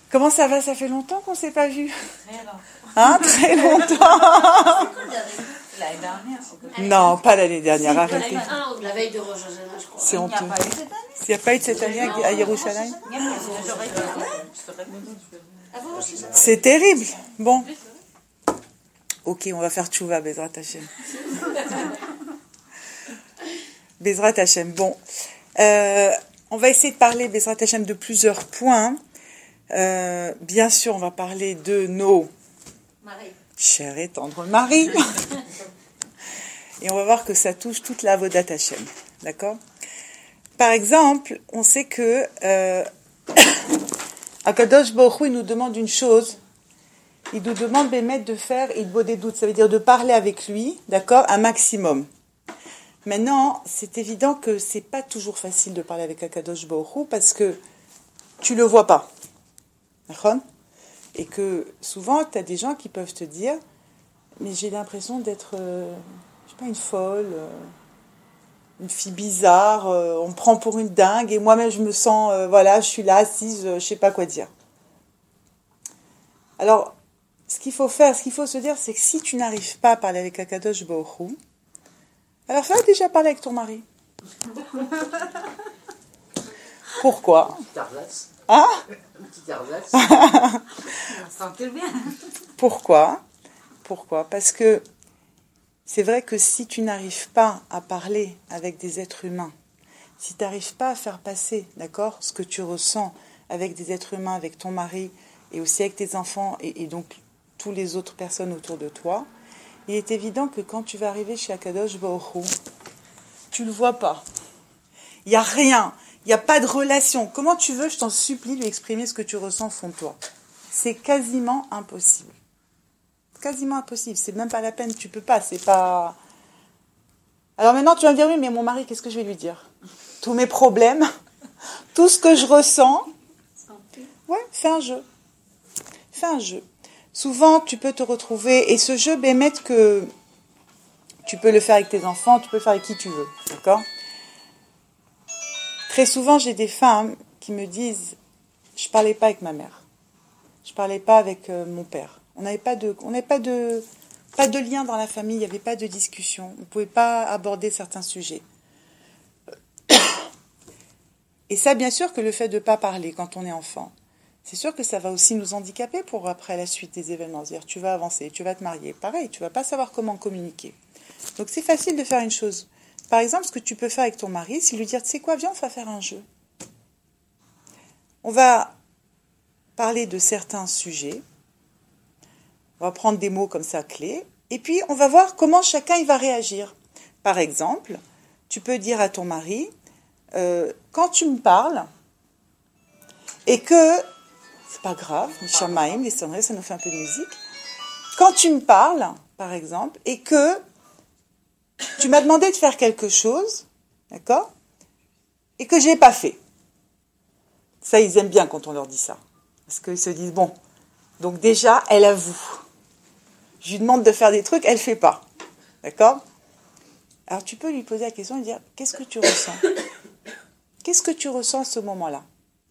Comment ça va? Ça fait longtemps qu'on ne s'est pas vu. Très longtemps. Hein? Très longtemps. C'est quand l'année dernière? Non, pas l'année dernière, arrêtez. La veille de Rosh Hashanah, je crois. C'est Il n'y honteux. a pas eu cette année. Il n'y a pas eu de cette année à Yerushalayim? Il n'y a pas eu. J'aurais été là. Je serais venue. Avant Rosh Hashanah. C'est terrible. Bon. Ok, on va faire tchouva, Bezrat Hashem. Bezrat Hashem. Bon. On va essayer de parler, Bezrat Hashem, de plusieurs points. Bien sûr, on va parler de nos chers et tendres maris. Et on va voir que ça touche toute la Avodat Hashem. D'accord? Par exemple, on sait que Akadosh Baruch Hu, il nous demande une chose. Il nous demande de faire il vaut des doutes. Ça veut dire de parler avec lui, d'accord, un maximum. Maintenant, c'est évident que c'est pas toujours facile de parler avec Akadosh Baruch Hu parce que tu le vois pas. D'accord? Et que souvent, tu as des gens qui peuvent te dire mais j'ai l'impression d'être, je sais pas, une folle, une fille bizarre, on me prend pour une dingue et moi-même je me sens, voilà, je suis là assise, je sais pas quoi dire. Alors, ce qu'il faut se dire, c'est que si tu n'arrives pas à parler avec Akadosh Baruch Hu, alors va déjà parler avec ton mari. Pourquoi? Hein? Pourquoi? Parce que c'est vrai que si tu n'arrives pas à parler avec des êtres humains, si tu n'arrives pas à faire passer, d'accord, ce que tu ressens avec des êtres humains, avec ton mari, et aussi avec tes enfants, et donc toutes les autres personnes autour de toi, il est évident que quand tu vas arriver chez Akadosh Baruch Hu, tu ne le vois pas. Il n'y a rien. Il n'y a pas de relation. Comment tu veux, je t'en supplie, lui exprimer ce que tu ressens au fond de toi? C'est quasiment impossible. Quasiment impossible. C'est même pas la peine. Tu peux pas. C'est pas... Alors maintenant, tu vas me dire, oui, mais mon mari, qu'est-ce que je vais lui dire? Tous mes problèmes, tout ce que je ressens. Ouais, fais un jeu. Fais un jeu. Souvent, tu peux te retrouver, et ce jeu, Bémet, que tu peux le faire avec tes enfants, tu peux le faire avec qui tu veux, d'accord? Très souvent, j'ai des femmes qui me disent, je parlais pas avec ma mère, je parlais pas avec mon père, on n'avait pas de lien dans la famille, il n'y avait pas de discussion, on ne pouvait pas aborder certains sujets. Et ça, bien sûr, que le fait de ne pas parler quand on est enfant, c'est sûr que ça va aussi nous handicaper pour après la suite des événements. C'est-à-dire, tu vas avancer, tu vas te marier. Pareil, tu vas pas savoir comment communiquer. Donc, c'est facile de faire une chose. Par exemple, ce que tu peux faire avec ton mari, c'est lui dire, tu sais quoi, viens, on va faire un jeu. On va parler de certains sujets. On va prendre des mots comme ça, clés. Et puis, on va voir comment chacun il va réagir. Par exemple, tu peux dire à ton mari, quand tu me parles, et que... c'est pas grave, les chamaïm, les sonneries, ça nous fait un peu de musique. Quand tu me parles, par exemple, et que tu m'as demandé de faire quelque chose, d'accord, et que je n'ai pas fait. Ça, ils aiment bien quand on leur dit ça. Parce qu'ils se disent, bon, donc déjà, elle avoue. Je lui demande de faire des trucs, elle ne fait pas. D'accord? Alors, tu peux lui poser la question et lui dire, qu'est-ce que tu ressens? Qu'est-ce que tu ressens à ce moment-là?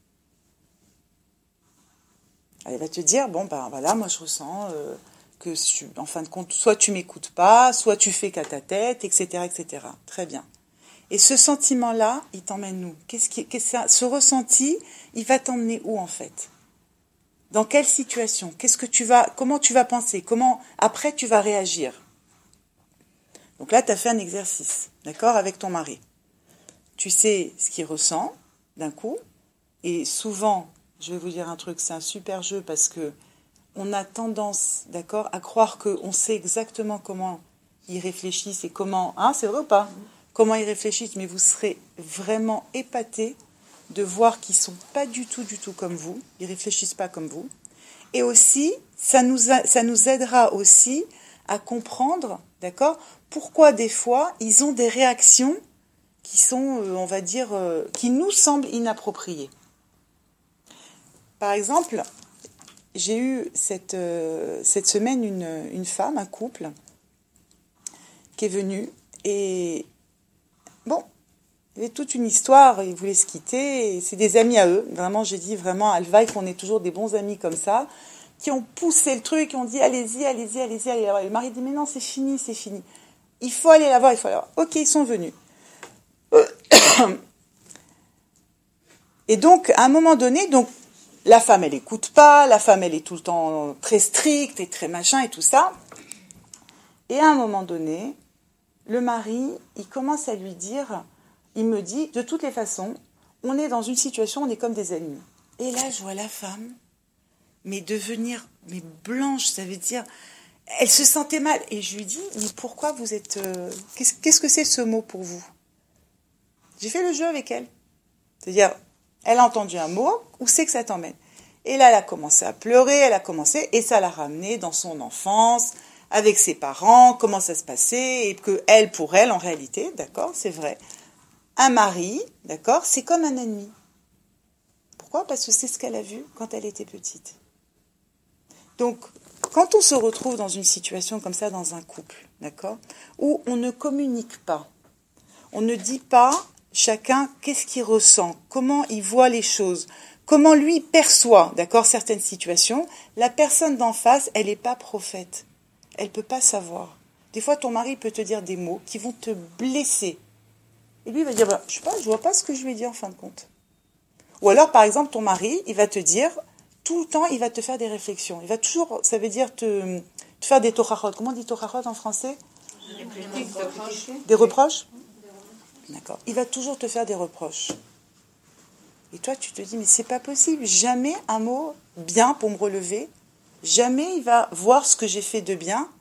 Elle va te dire, bon, ben voilà, moi je ressens que, en fin de compte, soit tu m'écoutes pas, soit tu fais qu'à ta tête, etc., etc. Très bien. Et ce sentiment-là, il t'emmène où? Ce ressenti, il va t'emmener où, en fait? Dans quelle situation? Comment tu vas penser? Comment, après, tu vas réagir? Donc là, tu as fait un exercice, d'accord, avec ton mari. Tu sais ce qu'il ressent, d'un coup, et souvent... je vais vous dire un truc, c'est un super jeu parce que on a tendance, d'accord, à croire qu'on sait exactement comment ils réfléchissent et comment, hein, c'est vrai ou pas? Comment ils réfléchissent, mais vous serez vraiment épatés de voir qu'ils sont pas du tout comme vous, ils réfléchissent pas comme vous. Et aussi, ça nous aidera aussi à comprendre, d'accord, pourquoi des fois ils ont des réactions qui sont, on va dire, qui nous semblent inappropriées. Par exemple, j'ai eu cette semaine une femme, un couple, qui est venu et bon, Il y avait toute une histoire, ils voulaient se quitter, et c'est des amis à eux. Vraiment, j'ai dit vraiment, Alvaï, qu'on ait toujours des bons amis comme ça, qui ont poussé le truc, qui ont dit, allez-y, allez-y, allez-y, allez la voir. Le mari dit, mais non, c'est fini, c'est fini. Il faut aller la voir, il faut aller la voir. Ok, ils sont venus. Et donc, à un moment donné, donc, la femme, elle écoute pas, la femme, elle est tout le temps très stricte et très machin et tout ça. Et à un moment donné, le mari, il commence à lui dire, il me dit, de toutes les façons, on est dans une situation, on est comme des ennemis. Et là, je vois la femme, mais devenir mais blanche, ça veut dire, elle se sentait mal. Et je lui dis, mais pourquoi vous êtes... qu'est-ce que c'est ce mot pour vous? J'ai fait le jeu avec elle. C'est-à-dire, elle a entendu un mot, où c'est que ça t'emmène? Et là, elle a commencé à pleurer, elle a commencé, et ça l'a ramenée dans son enfance, avec ses parents, comment ça se passait, et que elle, pour elle, en réalité, d'accord, c'est vrai, un mari, d'accord, c'est comme un ennemi. Pourquoi? Parce que c'est ce qu'elle a vu quand elle était petite. Donc, quand on se retrouve dans une situation comme ça, dans un couple, d'accord, où on ne communique pas, on ne dit pas chacun qu'est-ce qu'il ressent, comment il voit les choses, comment lui perçoit, d'accord, certaines situations, la personne d'en face, elle n'est pas prophète. Elle ne peut pas savoir. Des fois, ton mari peut te dire des mots qui vont te blesser. Et lui, il va dire, je sais pas, je vois pas ce que je lui ai dit en fin de compte. Ou alors, par exemple, ton mari, il va te dire, tout le temps, il va te faire des réflexions. Il va toujours, ça veut dire te faire des torahot. Comment on dit torahot en français? Des reproches? D'accord. Il va toujours te faire des reproches. Et toi, tu te dis, mais c'est pas possible. Jamais un mot bien pour me relever. Jamais il va voir ce que j'ai fait de bien.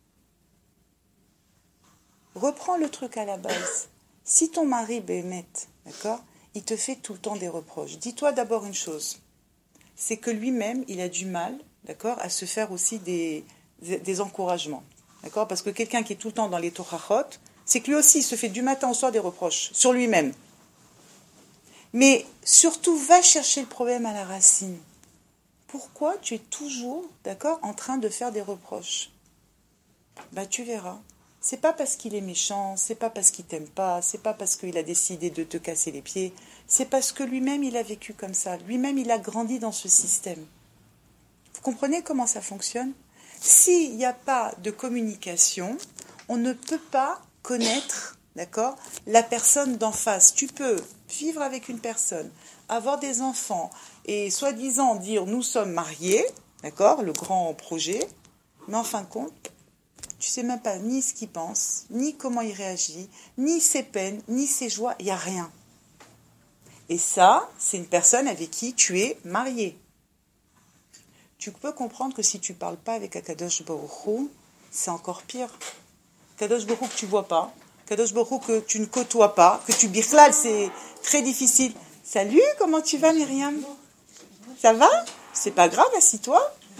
Reprends le truc à la base. Si ton mari, Bémet, d'accord, il te fait tout le temps des reproches, dis-toi d'abord une chose. C'est que lui-même, il a du mal, d'accord, à se faire aussi des encouragements. D'accord, parce que quelqu'un qui est tout le temps dans les torahot, c'est que lui aussi, il se fait du matin au soir des reproches sur lui-même. Mais surtout, va chercher le problème à la racine. Pourquoi tu es toujours, d'accord, en train de faire des reproches? Tu verras. C'est pas parce qu'il est méchant, c'est pas parce qu'il t'aime pas, c'est pas parce qu'il a décidé de te casser les pieds, c'est parce que lui-même il a vécu comme ça, lui-même il a grandi dans ce système. Vous comprenez comment ça fonctionne? S'il n'y a pas de communication, on ne peut pas connaître, d'accord, la personne d'en face. Tu peux vivre avec une personne, avoir des enfants et soi-disant dire nous sommes mariés, d'accord, le grand projet, mais en fin de compte, tu sais même pas ni ce qu'il pense, ni comment il réagit, ni ses peines, ni ses joies, il n'y a rien. Et ça, c'est une personne avec qui tu es marié. Tu peux comprendre que si tu ne parles pas avec Akadosh Baruch Hu, c'est encore pire. Kadosh Baruch Hu que tu ne vois pas, Kadosh Baruch Hu que tu ne côtoies pas, que tu birlal, c'est très difficile. Salut, comment tu vas Myriam? Ça va? C'est pas grave, assis-toi.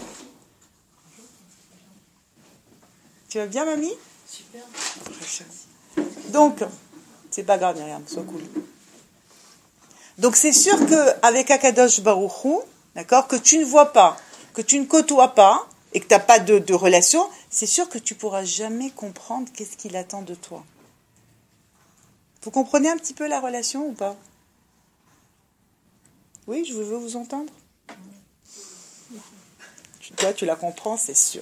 Tu vas bien, mamie? Super. Donc, c'est pas grave, Myriam, sois cool. Donc, c'est sûr qu'avec Akadosh Baruch Hu, d'accord, que tu ne vois pas, que tu ne côtoies pas, et que tu n'as pas de relation, c'est sûr que tu ne pourras jamais comprendre qu'est-ce qu'il attend de toi. Vous comprenez un petit peu la relation ou pas? Oui, je veux vous entendre. Toi, tu la comprends, c'est sûr.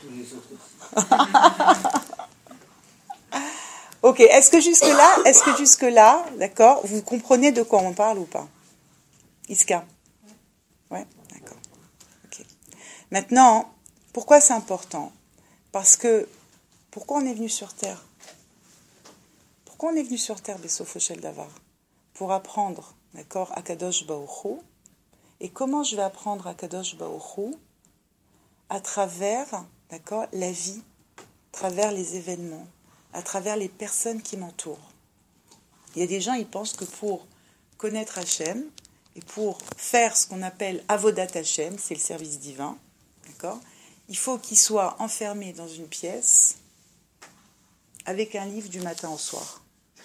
Ok, est-ce que jusque-là, d'accord, vous comprenez de quoi on parle ou pas? Iska? Ouais, d'accord. Ok. Maintenant, pourquoi c'est important? Parce que, pourquoi on est venu sur Terre? Pourquoi on est venu sur Terre, Bessofo Shel Davar? Pour apprendre, d'accord, à Kadosh Baruch Hu. Et comment je vais apprendre à Kadosh Baruch Hu? À travers, d'accord, la vie, à travers les événements, à travers les personnes qui m'entourent. Il y a des gens, ils pensent que pour connaître Hachem, et pour faire ce qu'on appelle Avodat Hachem, c'est le service divin, d'accord, il faut qu'ils soient enfermés dans une pièce avec un livre du matin au soir.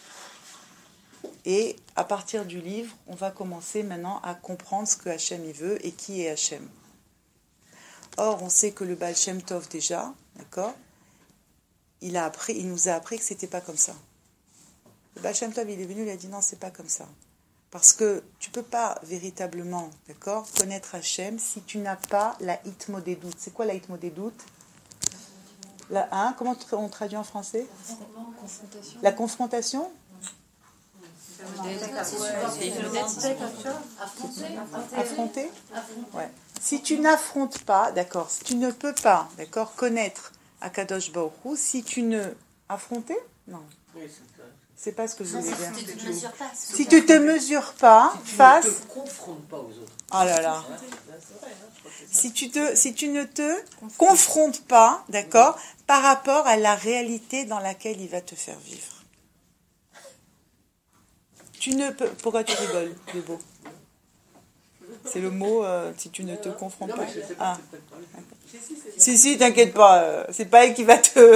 Et à partir du livre, on va commencer maintenant à comprendre ce que Hachem il veut et qui est Hachem. Or, on sait que le Baal Shem Tov déjà, d'accord, il nous a appris que c'était pas comme ça. Le Baal Shem Tov, il est venu, il a dit non, c'est pas comme ça. Parce que tu peux pas véritablement, d'accord, connaître Hachem si tu n'as pas la hitmodedut. C'est quoi la hitmodedut? Comment on traduit en français? La confrontation. Affronter. Ouais. Si tu n'affrontes pas, d'accord, si tu ne peux pas, d'accord, connaître Akadosh Baruch Hu, si tu ne affronter, non. C'est pas ce que je voulais dire. Si tu te mesures pas face. Si tu ne te confrontes pas aux autres. Oh là là. Si tu ne te confrontes pas, d'accord, par rapport à la réalité dans laquelle il va te faire vivre. Tu ne peux. Pourquoi tu rigoles, le beau? C'est le mot si tu ne te confrontes pas. Ah. Si, t'inquiète pas. C'est pas elle qui va te.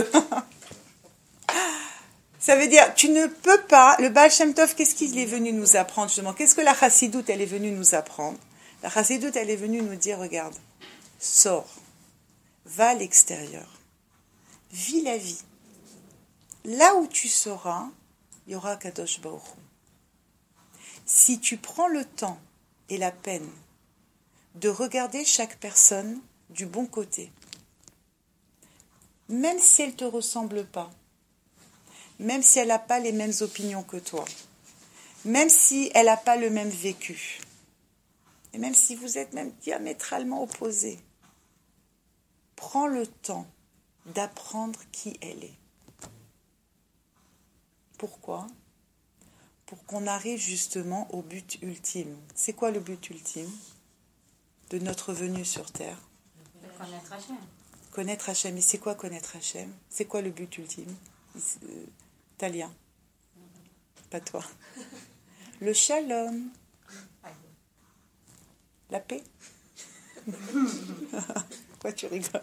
Ça veut dire, tu ne peux pas. Le Baal Shem Tov, qu'est-ce qu'il est venu nous apprendre justement? Qu'est-ce que la Chassidoute, elle est venue nous apprendre? La Chassidoute, elle est venue nous dire, regarde, sors, va à l'extérieur, vis la vie. Là où tu seras, il y aura Kadosh Baruch Hu. Si tu prends le temps et la peine de regarder chaque personne du bon côté, même si elle ne te ressemble pas, même si elle n'a pas les mêmes opinions que toi, même si elle n'a pas le même vécu, et même si vous êtes même diamétralement opposés, prends le temps d'apprendre qui elle est. Pourquoi? Pour qu'on arrive justement au but ultime. C'est quoi le but ultime de notre venue sur Terre? Connaître Hachem. Connaître Hachem. Et c'est quoi connaître Hachem? C'est quoi le but ultime? Talia. Pas toi. Le shalom. La paix. Pourquoi tu rigoles?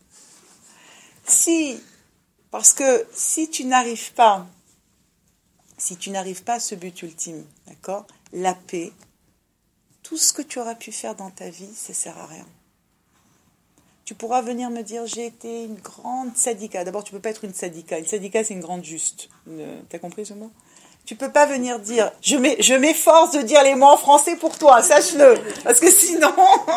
Parce que si tu n'arrives pas à ce but ultime, d'accord, la paix, tout ce que tu auras pu faire dans ta vie, ça ne sert à rien. Tu pourras venir me dire, j'ai été une grande tzadika. D'abord, tu ne peux pas être une tzadika. Une tzadika, c'est une grande juste. T'as compris ce mot? Tu ne peux pas venir dire, je m'efforce de dire les mots en français pour toi, sache-le. Parce que sinon,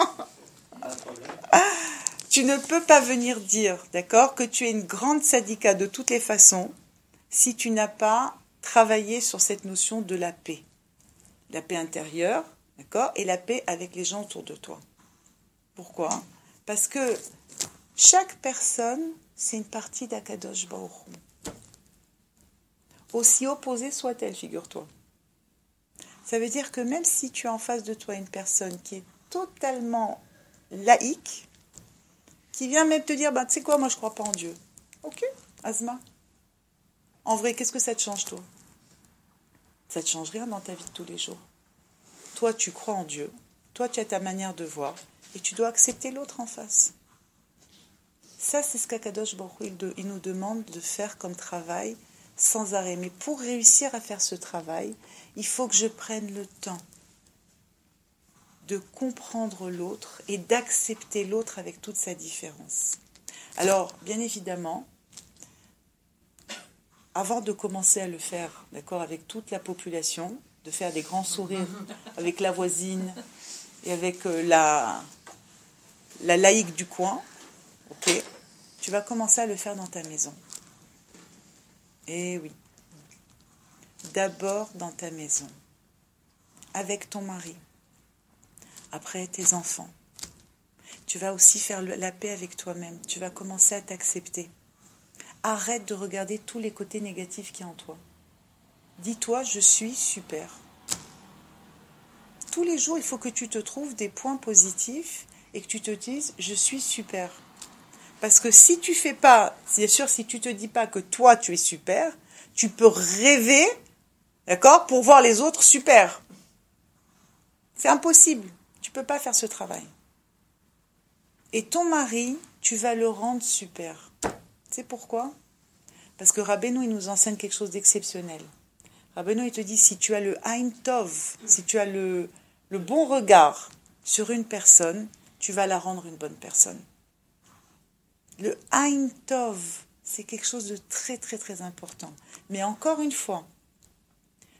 tu ne peux pas venir dire, d'accord, que tu es une grande tzadika de toutes les façons, si tu n'as pas travaillé sur cette notion de la paix. La paix intérieure, d'accord, et la paix avec les gens autour de toi. Pourquoi? Parce que chaque personne, c'est une partie d'Akadosh Baruch Hu. Aussi opposée soit-elle, figure-toi. Ça veut dire que même si tu as en face de toi une personne qui est totalement laïque, qui vient même te dire, tu sais quoi, moi je ne crois pas en Dieu. Ok, Azma. En vrai, qu'est-ce que ça te change, toi? Ça ne te change rien dans ta vie de tous les jours. Toi, tu crois en Dieu. Toi, tu as ta manière de voir. Et tu dois accepter l'autre en face. Ça, c'est ce qu'Akadosh Baruch Hu, il nous demande de faire comme travail sans arrêt. Mais pour réussir à faire ce travail, il faut que je prenne le temps de comprendre l'autre et d'accepter l'autre avec toute sa différence. Alors, bien évidemment, avant de commencer à le faire, d'accord, avec toute la population, de faire des grands sourires avec la voisine et avec la laïque du coin, ok, tu vas commencer à le faire dans ta maison. Eh oui. D'abord dans ta maison, avec ton mari, après tes enfants. Tu vas aussi faire la paix avec toi-même. Tu vas commencer à t'accepter. Arrête de regarder tous les côtés négatifs qu'il y a en toi. Dis-toi, je suis super. Tous les jours, il faut que tu te trouves des points positifs et que tu te dises, je suis super. Parce que si tu fais pas, bien sûr, si tu te dis pas que toi, tu es super, tu peux rêver, d'accord, pour voir les autres super. C'est impossible. Tu peux pas faire ce travail. Et ton mari, tu vas le rendre super. Tu sais pourquoi? Parce que Rabbeinu, il nous enseigne quelque chose d'exceptionnel. Rabbeinu, il te dit, si tu as le Ein Tov, si tu as le bon regard sur une personne, tu vas la rendre une bonne personne. Le Ein Tov, c'est quelque chose de très, très, très important. Mais encore une fois,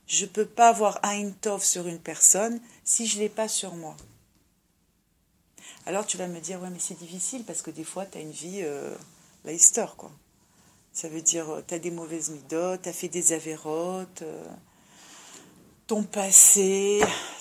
Je ne peux pas avoir Aïn Tov sur une personne si je ne l'ai pas sur moi. Alors tu vas me dire, ouais mais c'est difficile parce que des fois tu as une vie Leicester quoi. Ça veut dire, tu as des mauvaises midotes, tu as fait des avérotes, ton passé.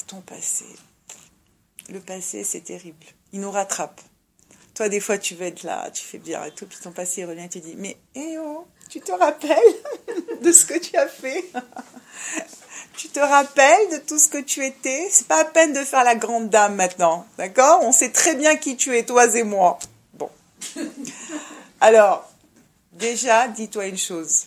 Le passé c'est terrible, il nous rattrape. Toi des fois tu vas être là, tu fais bien et tout, puis ton passé il revient et tu dis, mais tu te rappelles de ce que tu as fait? Tu te rappelles de tout ce que tu étais? C'est pas à peine de faire la grande dame maintenant, d'accord? On sait très bien qui tu es, toi et moi. Bon. Alors, déjà, dis-toi une chose.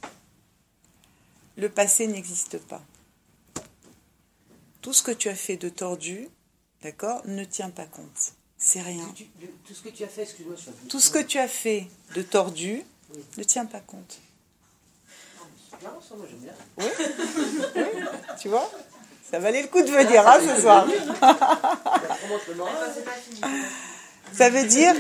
Le passé n'existe pas. Tout ce que tu as fait de tordu, d'accord, ne tient pas compte. C'est rien. Tout ce que tu as fait, excuse-moi. Tout ce que tu as fait de tordu ne tient pas compte. Non, ça, moi j'aime bien. Oui, tu vois? Ça valait le coup de venir, ce soir. Ça veut dire,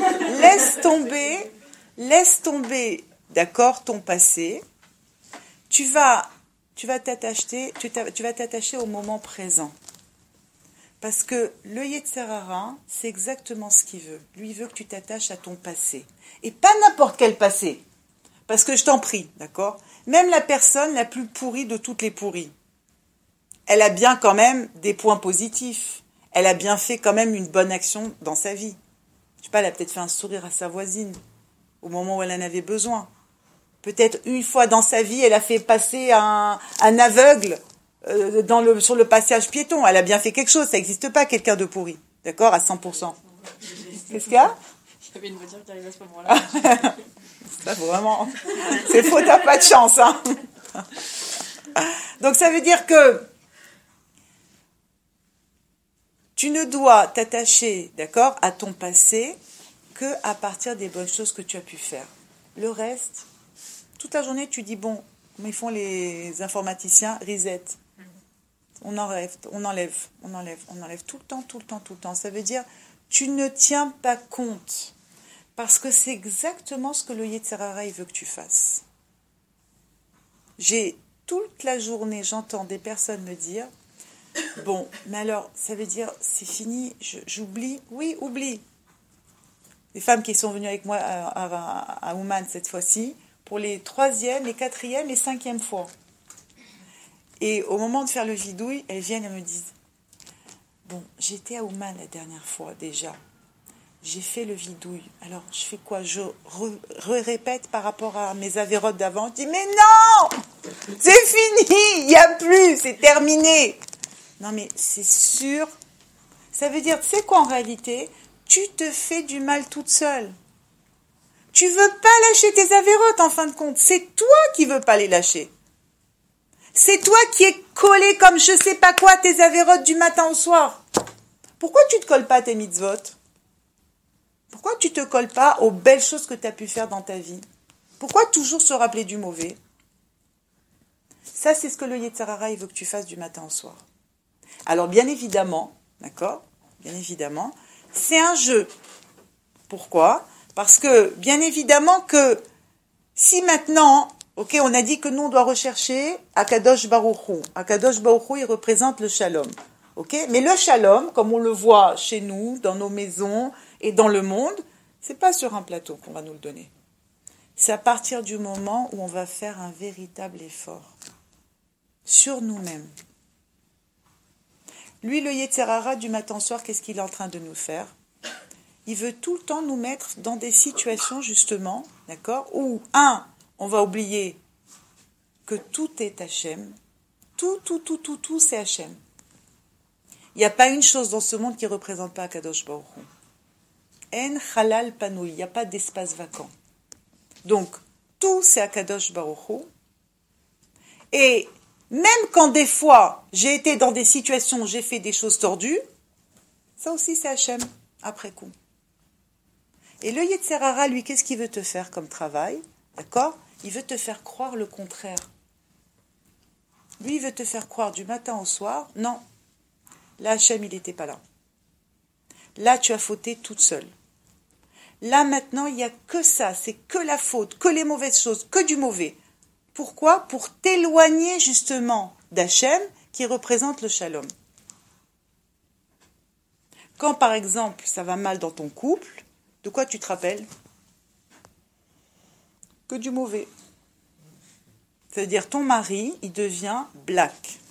laisse tomber, d'accord, ton passé. Tu vas t'attacher au moment présent. Parce que le Yetzer Hara, c'est exactement ce qu'il veut. Lui, il veut que tu t'attaches à ton passé. Et pas n'importe quel passé. Parce que je t'en prie, d'accord? Même la personne la plus pourrie de toutes les pourries, elle a bien quand même des points positifs. Elle a bien fait quand même une bonne action dans sa vie. Je sais pas, elle a peut-être fait un sourire à sa voisine au moment où elle en avait besoin. Peut-être une fois dans sa vie, elle a fait passer un aveugle sur le passage piéton. Elle a bien fait quelque chose. Ça n'existe pas, quelqu'un de pourri. D'accord? À 100%. Qu'est-ce qu'il y a? J'avais une voiture qui arrive à ce moment-là. Ça, vraiment, c'est faux, t'as pas de chance. Hein. Donc ça veut dire que tu ne dois t'attacher, d'accord, à ton passé que à partir des bonnes choses que tu as pu faire. Le reste, toute la journée, tu dis, bon, comme ils font les informaticiens, reset. On enlève tout le temps. Ça veut dire, tu ne tiens pas compte. Parce que c'est exactement ce que le Yetzer Hara veut que tu fasses. Toute la journée, j'entends des personnes me dire, bon, mais alors, ça veut dire, c'est fini, j'oublie. Oui, oublie. Les femmes qui sont venues avec moi à Ouman cette fois-ci, pour les 3e, les 4e et 5e fois. Et au moment de faire le vidouille, elles viennent et me disent, bon, j'étais à Ouman la dernière fois déjà. J'ai fait le vidouille. Alors, je fais quoi? Je répète par rapport à mes avérotes d'avant. Je dis, mais non! C'est fini! Il n'y a plus! C'est terminé! Non, mais c'est sûr. Ça veut dire, tu sais quoi en réalité? Tu te fais du mal toute seule. Tu veux pas lâcher tes avérotes en fin de compte. C'est toi qui veux pas les lâcher. C'est toi qui es collé comme je sais pas quoi tes avérotes du matin au soir. Pourquoi tu te colles pas à tes mitzvot? Pourquoi tu ne te colles pas aux belles choses que tu as pu faire dans ta vie? Pourquoi toujours se rappeler du mauvais? Ça, c'est ce que le Yetzer Hara veut que tu fasses du matin au soir. Alors, bien évidemment, d'accord? Bien évidemment, c'est un jeu. Pourquoi? Parce que, bien évidemment que si maintenant, ok, on a dit que nous, on doit rechercher Akadosh Baruch Hu. Akadosh Baruch Hu, il représente le shalom. Ok? Mais le shalom, comme on le voit chez nous, dans nos maisons et dans le monde, c'est pas sur un plateau qu'on va nous le donner. C'est à partir du moment où on va faire un véritable effort sur nous-mêmes. Lui, le Yetzer Hara, du matin au soir, qu'est-ce qu'il est en train de nous faire? Il veut tout le temps nous mettre dans des situations, justement, d'accord, où, on va oublier que tout est Hachem. Tout, c'est Hachem. Il n'y a pas une chose dans ce monde qui ne représente pas Akadosh Baruch Hu. En halal panoui, il n'y a pas d'espace vacant. Donc, tout c'est Akadosh Baruch Hu. Et même quand des fois, j'ai été dans des situations où j'ai fait des choses tordues, ça aussi c'est Hachem, après coup. Et le Yetzer Hara, lui, qu'est-ce qu'il veut te faire comme travail? D'accord? Il veut te faire croire le contraire. Lui, il veut te faire croire du matin au soir, non. Là, Hachem, il n'était pas là. Là, tu as fauté toute seule. Là, maintenant, il n'y a que ça, c'est que la faute, que les mauvaises choses, que du mauvais. Pourquoi? Pour t'éloigner justement d'Hachem qui représente le shalom. Quand par exemple ça va mal dans ton couple, de quoi tu te rappelles? Que du mauvais. C'est-à-dire ton mari, il devient black.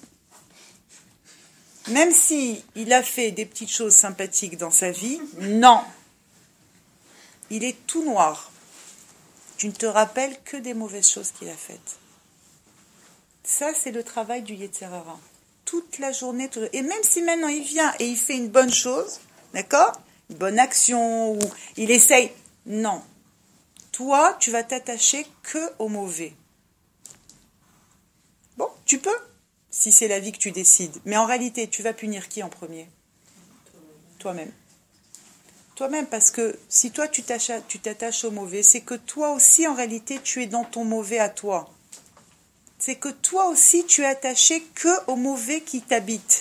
Même si il a fait des petites choses sympathiques dans sa vie, non. Il est tout noir. Tu ne te rappelles que des mauvaises choses qu'il a faites. Ça, c'est le travail du Yetzer Hara. Toute la journée, et même si maintenant il vient et il fait une bonne chose, d'accord? Une bonne action, ou il essaye. Non. Toi, tu vas t'attacher que au mauvais. Bon, tu peux, si c'est la vie que tu décides. Mais en réalité, tu vas punir qui en premier? Toi-même. Toi-même, parce que si toi, tu t'attaches au mauvais, c'est que toi aussi, en réalité, tu es dans ton mauvais à toi. C'est que toi aussi, tu es attaché que au mauvais qui t'habite.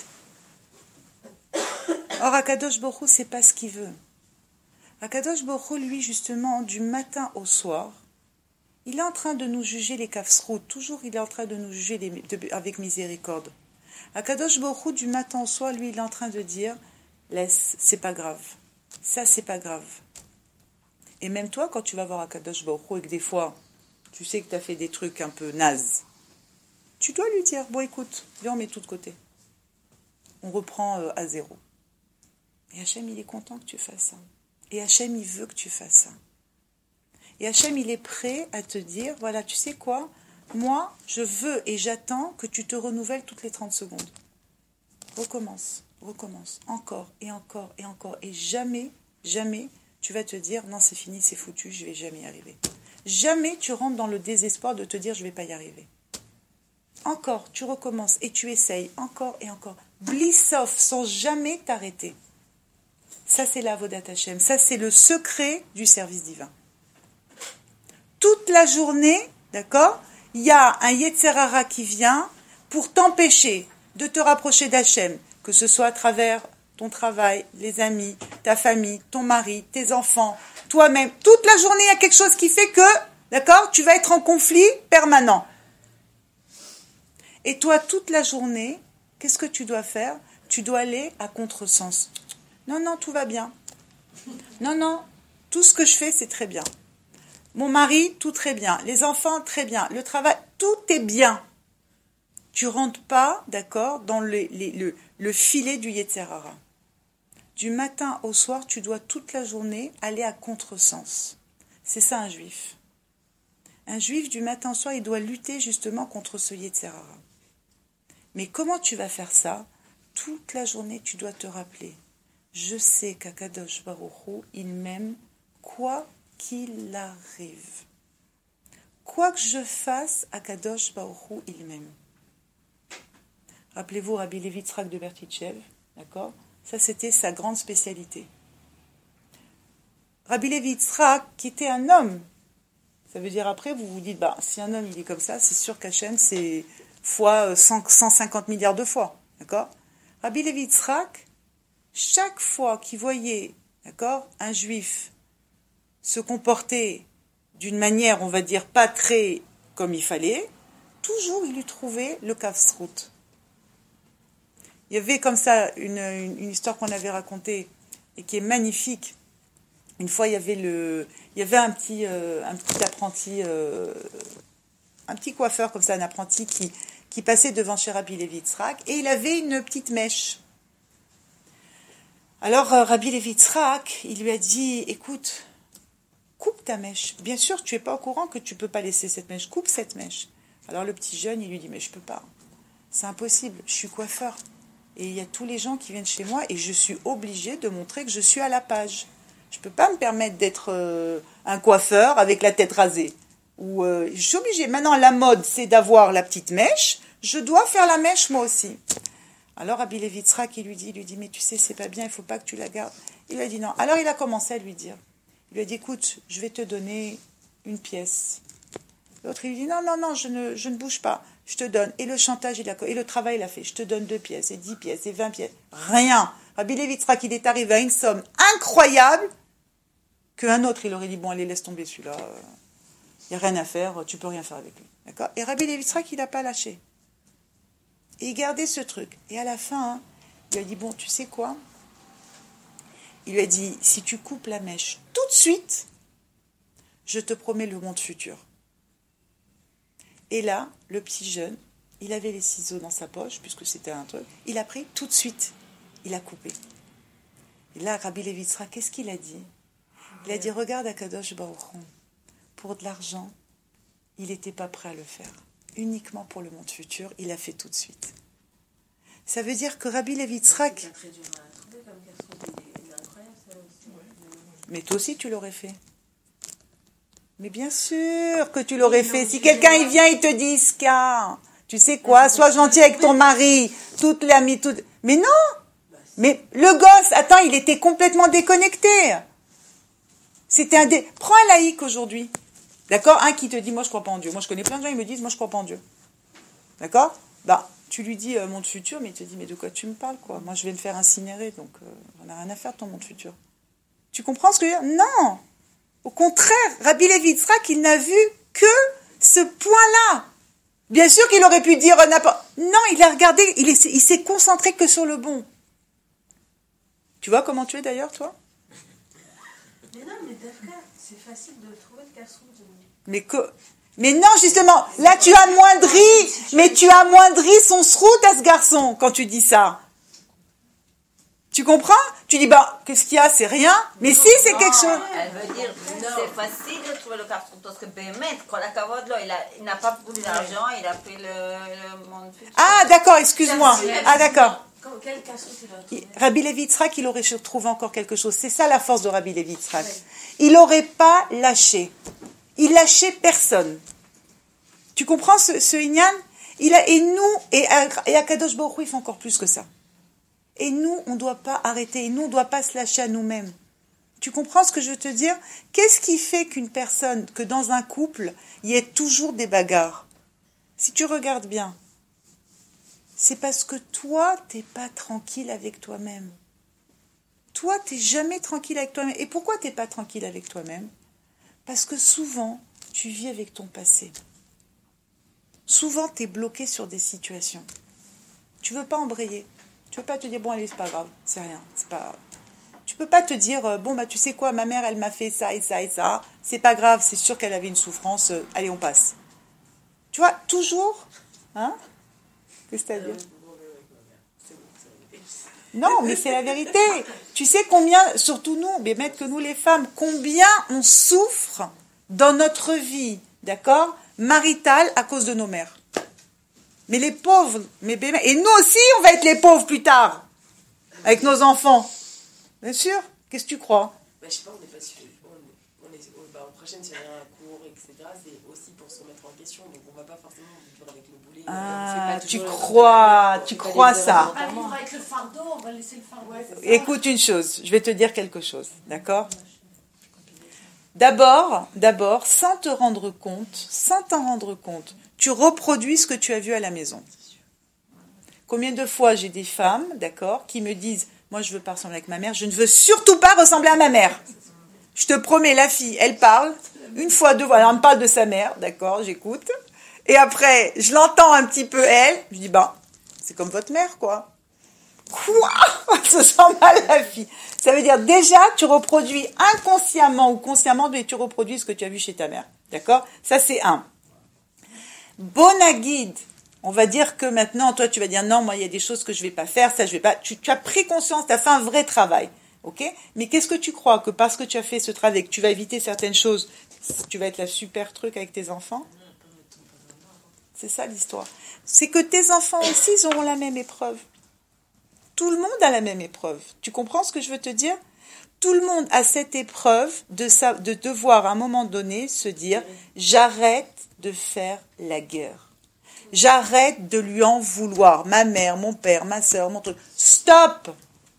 Or, Akadosh Baruch Hu, c'est pas ce qu'il veut. Akadosh Baruch Hu, lui, justement, du matin au soir, il est en train de nous juger les kafsrout. Toujours, il est en train de nous juger avec miséricorde. Akadosh Baruch Hu, du matin au soir, lui, il est en train de dire, laisse, c'est pas grave. Ça, c'est pas grave. Et même toi, quand tu vas voir Akadosh Baruch Hu et que des fois, tu sais que tu as fait des trucs un peu nazes, tu dois lui dire, bon écoute, viens, on met tout de côté. On reprend à zéro. Et Hachem, il est content que tu fasses ça. Et Hachem, il veut que tu fasses ça. Et Hachem, il est prêt à te dire, voilà, tu sais quoi? Moi, je veux et j'attends que tu te renouvelles toutes les 30 secondes. Recommence, encore et encore et encore. Et jamais, jamais, tu vas te dire, non, c'est fini, c'est foutu, je vais jamais y arriver. Jamais tu rentres dans le désespoir de te dire, je vais pas y arriver. Encore, tu recommences et tu essayes, encore et encore. Blissof, sans jamais t'arrêter. Ça, c'est la Avodat Hashem. Ça, c'est le secret du service divin. Toute la journée, d'accord, il y a un Yetzer Hara qui vient pour t'empêcher de te rapprocher d'Hachem, que ce soit à travers ton travail, les amis, ta famille, ton mari, tes enfants, toi-même. Toute la journée, il y a quelque chose qui fait que, d'accord, tu vas être en conflit permanent. Et toi, toute la journée, qu'est-ce que tu dois faire? Tu dois aller à contresens. Non, tout va bien. Non, tout ce que je fais, c'est très bien. Mon mari, tout très bien. Les enfants, très bien. Le travail, tout est bien. Tu rentres pas, d'accord, dans le filet du Yetzer Hara. Du matin au soir, tu dois toute la journée aller à contresens. C'est ça un juif. Un juif, du matin au soir, il doit lutter justement contre ce Yetzer Hara. Mais comment tu vas faire ça? Toute la journée, tu dois te rappeler. Je sais qu'Akadosh Baruch Hu, il m'aime, quoi qu'il arrive. Quoi que je fasse, Akadosh Baruch Hu, il m'aime. Rappelez-vous Rabbi Levi Yitzhak de Bertitchev, d'accord? Ça, c'était sa grande spécialité. Rabbi Levi Yitzhak, qui était un homme, ça veut dire après, vous vous dites, si un homme, il est comme ça, c'est sûr qu'Hachem, c'est fois 150 milliards de fois, d'accord? Rabbi Levi Yitzhak, chaque fois qu'il voyait, d'accord, un juif se comporter d'une manière, on va dire, pas très comme il fallait, toujours il lui trouvait le kafsrout. Il y avait comme ça une histoire qu'on avait racontée et qui est magnifique. Une fois, il y avait un petit apprenti, un petit coiffeur comme ça, un apprenti qui passait devant chez Rabbi Levi Yitzhak et il avait une petite mèche. Alors Rabbi Levi Yitzhak, il lui a dit, écoute, coupe ta mèche. Bien sûr, tu n'es pas au courant que tu ne peux pas laisser cette mèche. Coupe cette mèche. Alors le petit jeune, il lui dit, mais je ne peux pas. C'est impossible, je suis coiffeur. Et il y a tous les gens qui viennent chez moi et je suis obligée de montrer que je suis à la page. Je ne peux pas me permettre d'être un coiffeur avec la tête rasée. Je suis obligée. Maintenant, la mode, c'est d'avoir la petite mèche. Je dois faire la mèche moi aussi. Alors Rabbi Levi Yitzhak, il lui dit, mais tu sais, c'est pas bien, il ne faut pas que tu la gardes. Il lui a dit non. Alors il a commencé à lui dire. Il lui a dit, écoute, je vais te donner une pièce. L'autre, il lui dit, non, je ne bouge pas. Je te donne. Et le chantage, et le travail, il a fait. Je te donne 2 pièces, et 10 pièces, et 20 pièces. Rien. Rabbi Levi Yitzhak, il est arrivé à une somme incroyable qu'un autre, il aurait dit, bon, allez, laisse tomber celui-là. Il n'y a rien à faire, tu peux rien faire avec lui. D'accord? Et Rabbi Levi Yitzhak, il n'a pas lâché. Et il gardait ce truc. Et à la fin, il lui a dit, bon, tu sais quoi? Il lui a dit, si tu coupes la mèche tout de suite, je te promets le monde futur. Et là, le petit jeune, il avait les ciseaux dans sa poche, puisque c'était un truc. Il a pris tout de suite. Il a coupé. Et là, Rabbi Levi Yitzhak, qu'est-ce qu'il a dit? Il a dit, regarde Akadosh Baruch Hu, pour de l'argent, il n'était pas prêt à le faire. Uniquement pour le monde futur, il a fait tout de suite. Ça veut dire que Rabbi Levi Yitzhak... C'est très dur à trouver comme garçon. Il est incroyable, ça aussi. Mais toi aussi, tu l'aurais fait. Mais bien sûr que tu l'aurais fait. Si quelqu'un il vient, il te dit, Iska, tu sais quoi, sois gentil avec ton mari, toute l'amie, toute... Mais non. Mais le gosse, attends, il était complètement déconnecté. C'était Prends un laïc aujourd'hui. D'accord? Un qui te dit, moi je crois pas en Dieu. Moi je connais plein de gens, ils me disent, moi je crois pas en Dieu. D'accord? Bah, tu lui dis monde futur, mais il te dit, mais de quoi tu me parles, quoi? Moi je vais me faire incinérer, donc on n'a rien à faire de ton monde futur. Tu comprends ce que je veux dire? Non! Au contraire, Rabbi Levi Yitzhak, il n'a vu que ce point-là. Bien sûr qu'il aurait pu dire n'importe... Non, il a regardé, il s'est concentré que sur le bon. Tu vois comment tu es d'ailleurs, toi? Mais non, mais d'accord, c'est facile de trouver le garçon. Mais non, justement, là tu amoindris son srout à ce garçon quand tu dis ça. Tu comprends? Tu dis, bah, qu'est-ce qu'il y a? C'est rien. Mais si, c'est quelque chose. Elle veut dire, c'est facile de trouver le garçon, parce que Bémet, quand la cavode, il n'a pas voulu d'argent, il a pris le monde futur. Ah, d'accord, excuse-moi. Ah, d'accord. Quel garçon tu vas trouver? Rabbi Levi Yitzhak, il aurait trouvé encore quelque chose. C'est ça la force de Rabbi Levi Yitzhak. Il n'aurait pas lâché. Il lâchait personne. Tu comprends ce Inyan? Et nous, et Akadosh Baruch Hu, il fait encore plus que ça. Et nous, on ne doit pas arrêter. Et nous, on ne doit pas se lâcher à nous-mêmes. Tu comprends ce que je veux te dire? Qu'est-ce qui fait que dans un couple, il y ait toujours des bagarres? Si tu regardes bien, c'est parce que toi, tu n'es pas tranquille avec toi-même. Toi, tu n'es jamais tranquille avec toi-même. Et pourquoi tu n'es pas tranquille avec toi-même? Parce que souvent, tu vis avec ton passé. Souvent, tu es bloqué sur des situations. Tu ne veux pas embrayer. Tu ne peux pas te dire, bon, allez, c'est pas grave, c'est rien, c'est pas... Tu ne peux pas te dire, bon, bah, tu sais quoi, ma mère, elle m'a fait ça et ça et ça, c'est pas grave, c'est sûr qu'elle avait une souffrance, allez, on passe. Tu vois, toujours, hein? Qu'est-ce que tu as à dire? Non, mais c'est la vérité. Tu sais combien, surtout nous, mais même que nous les femmes, combien on souffre dans notre vie, d'accord, maritale à cause de nos mères. Mais les pauvres, et nous aussi, on va être les pauvres plus tard, avec nos enfants. Bien sûr. Qu'est-ce que tu crois? Je sais pas, on n'est pas sûr. En prochaine, si on a un cours, etc., c'est aussi pour se remettre en question. Donc, on va pas forcément vivre avec le boulet. Ah, tu crois ça. On va vivre avec le fardeau, on va laisser le fardeau. Écoute une chose, je vais te dire quelque chose, d'accord? D'abord, sans t'en rendre compte, tu reproduis ce que tu as vu à la maison. Combien de fois j'ai des femmes, d'accord, qui me disent, moi je veux pas ressembler avec ma mère, je ne veux surtout pas ressembler à ma mère. Je te promets, la fille, elle parle, une fois, deux fois, elle me parle de sa mère, d'accord, j'écoute. Et après, je l'entends un petit peu, elle, je dis, bah, c'est comme votre mère, quoi. Quoi? Elle se sent mal, la fille. Ça veut dire, déjà, tu reproduis inconsciemment ou consciemment, mais tu reproduis ce que tu as vu chez ta mère. D'accord? Ça, c'est un. Bonaguide. On va dire que maintenant, toi, tu vas dire, non, moi, il y a des choses que je vais pas faire, ça, je vais pas. Tu as pris conscience, tu as fait un vrai travail. Ok? Mais qu'est-ce que tu crois? Que parce que tu as fait ce travail, que tu vas éviter certaines choses, tu vas être la super truc avec tes enfants? C'est ça l'histoire. C'est que tes enfants aussi, ils auront la même épreuve. Tout le monde a la même épreuve. Tu comprends ce que je veux te dire? Tout le monde a cette épreuve de devoir à un moment donné se dire « J'arrête de faire la guerre. J'arrête de lui en vouloir. Ma mère, mon père, ma soeur, mon truc. Stop !»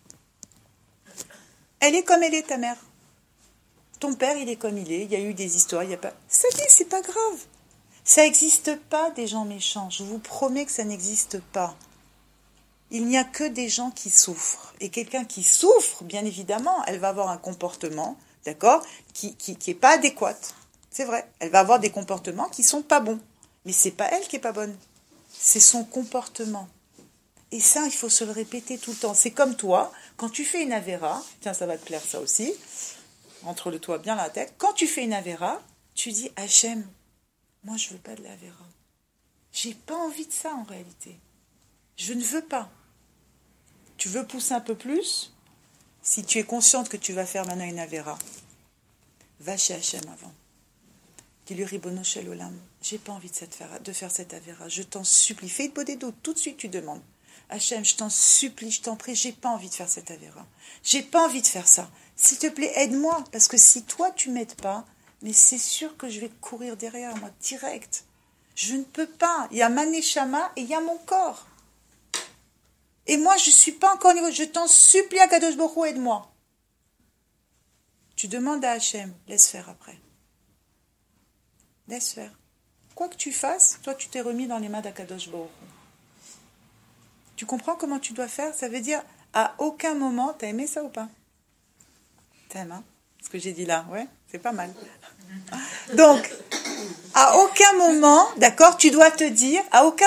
Elle est comme elle est, ta mère. Ton père, il est comme il est. Il y a eu des histoires, il n'y a pas... Ça dit, c'est pas grave. Ça n'existe pas des gens méchants. Je vous promets que ça n'existe pas. Il n'y a que des gens qui souffrent. Et quelqu'un qui souffre, bien évidemment, elle va avoir un comportement, d'accord, qui est pas adéquat. C'est vrai. Elle va avoir des comportements qui sont pas bons. Mais c'est pas elle qui est pas bonne. C'est son comportement. Et ça, il faut se le répéter tout le temps. C'est comme toi, quand tu fais une avéra, tiens, ça va te plaire ça aussi, entre-le-toi bien la tête, quand tu fais une avéra, tu dis, Hachem, moi je veux pas de l'avéra. J'ai pas envie de ça en réalité. Je ne veux pas. Tu veux pousser un peu plus? Si tu es consciente que tu vas faire maintenant une avéra, va chez Hachem avant. Dis-lui, Ribono Shel Olam, j'ai pas envie de faire cette avéra. Je t'en supplie, fais de des doutes. Tout de suite tu demandes. Hachem, je t'en supplie, je t'en prie, j'ai pas envie de faire cette avéra. J'ai pas envie de faire ça. S'il te plaît, aide-moi. Parce que si toi tu m'aides pas, mais c'est sûr que je vais courir derrière moi, direct. Je ne peux pas. Il y a ma neshama et il y a mon corps. Et moi, je ne suis pas encore au niveau. Je t'en supplie, Akadosh Baruch Hu, aide-moi. Tu demandes à Hachem, laisse faire après. Laisse faire. Quoi que tu fasses, toi, tu t'es remis dans les mains d'Akadosh Baruch Hu. Tu comprends comment tu dois faire? Ça veut dire, à aucun moment, t'as aimé ça ou pas? T'aimes, hein? Ce que j'ai dit là, ouais, c'est pas mal. Donc, à aucun moment, d'accord, tu dois te dire,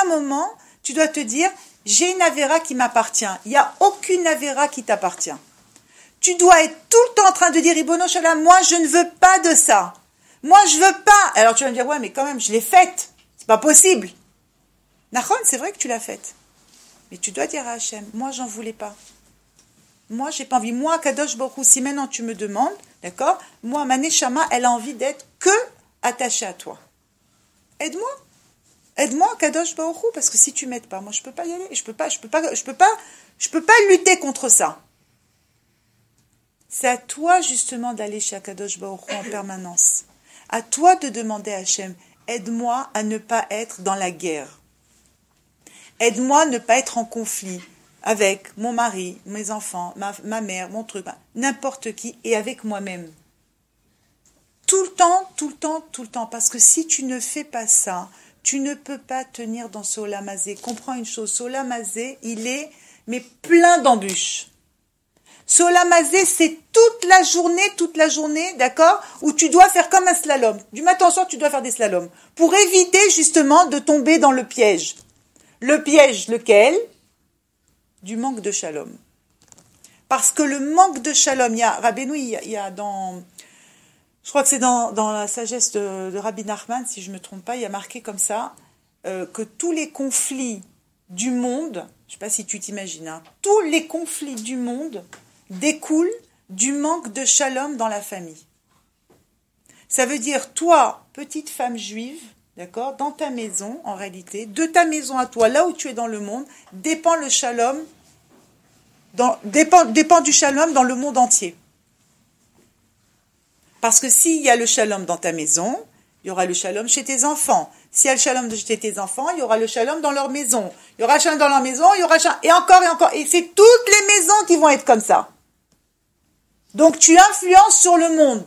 j'ai une avéra qui m'appartient. Il n'y a aucune avéra qui t'appartient. Tu dois être tout le temps en train de dire, Ribono Shel Olam, moi je ne veux pas de ça. Moi je veux pas. Alors tu vas me dire, ouais, mais quand même, je l'ai faite. C'est pas possible. Nahon, c'est vrai que tu l'as faite. Mais tu dois dire à Hachem, moi j'en voulais pas. Moi j'ai pas envie. Moi, Kadosh Baruch Hu, si maintenant tu me demandes, d'accord, moi, ma neshama, elle a envie d'être que attachée à toi. Aide-moi. Aide-moi, Kadosh Baruch Hu, parce que si tu m'aides pas, moi je peux pas y aller. Je peux pas lutter contre ça. C'est à toi justement d'aller chez Kadosh Baruch Hu en permanence. À toi de demander à Hachem, aide-moi à ne pas être dans la guerre. Aide-moi à ne pas être en conflit avec mon mari, mes enfants, ma mère, mon truc, n'importe qui, et avec moi-même. Tout le temps, parce que si tu ne fais pas ça, tu ne peux pas tenir dans ce Olam Hazé. Comprends une chose, ce Olam Hazé, il est mais plein d'embûches. Ce Olam Hazé, c'est toute la journée, d'accord, où tu dois faire comme un slalom. Du matin au soir, tu dois faire des slaloms, pour éviter justement de tomber dans le piège. Le piège, lequel? Du manque de shalom. Parce que le manque de shalom, il y a, Rabbeinu, il y a dans... Je crois que c'est dans la sagesse de Rabbi Nachman, si je ne me trompe pas, il y a marqué comme ça, que tous les conflits du monde, je ne sais pas si tu t'imagines, hein, tous les conflits du monde découlent du manque de shalom dans la famille. Ça veut dire, toi, petite femme juive, d'accord, dans ta maison, en réalité, de ta maison à toi, là où tu es dans le monde, dépend le shalom, dépend du shalom dans le monde entier. Parce que s'il y a le shalom dans ta maison, il y aura le shalom chez tes enfants. S'il y a le shalom chez tes enfants, il y aura le shalom dans leur maison. Il y aura le shalom dans leur maison, il y aura shalom, et encore. Et c'est toutes les maisons qui vont être comme ça. Donc tu influences sur le monde.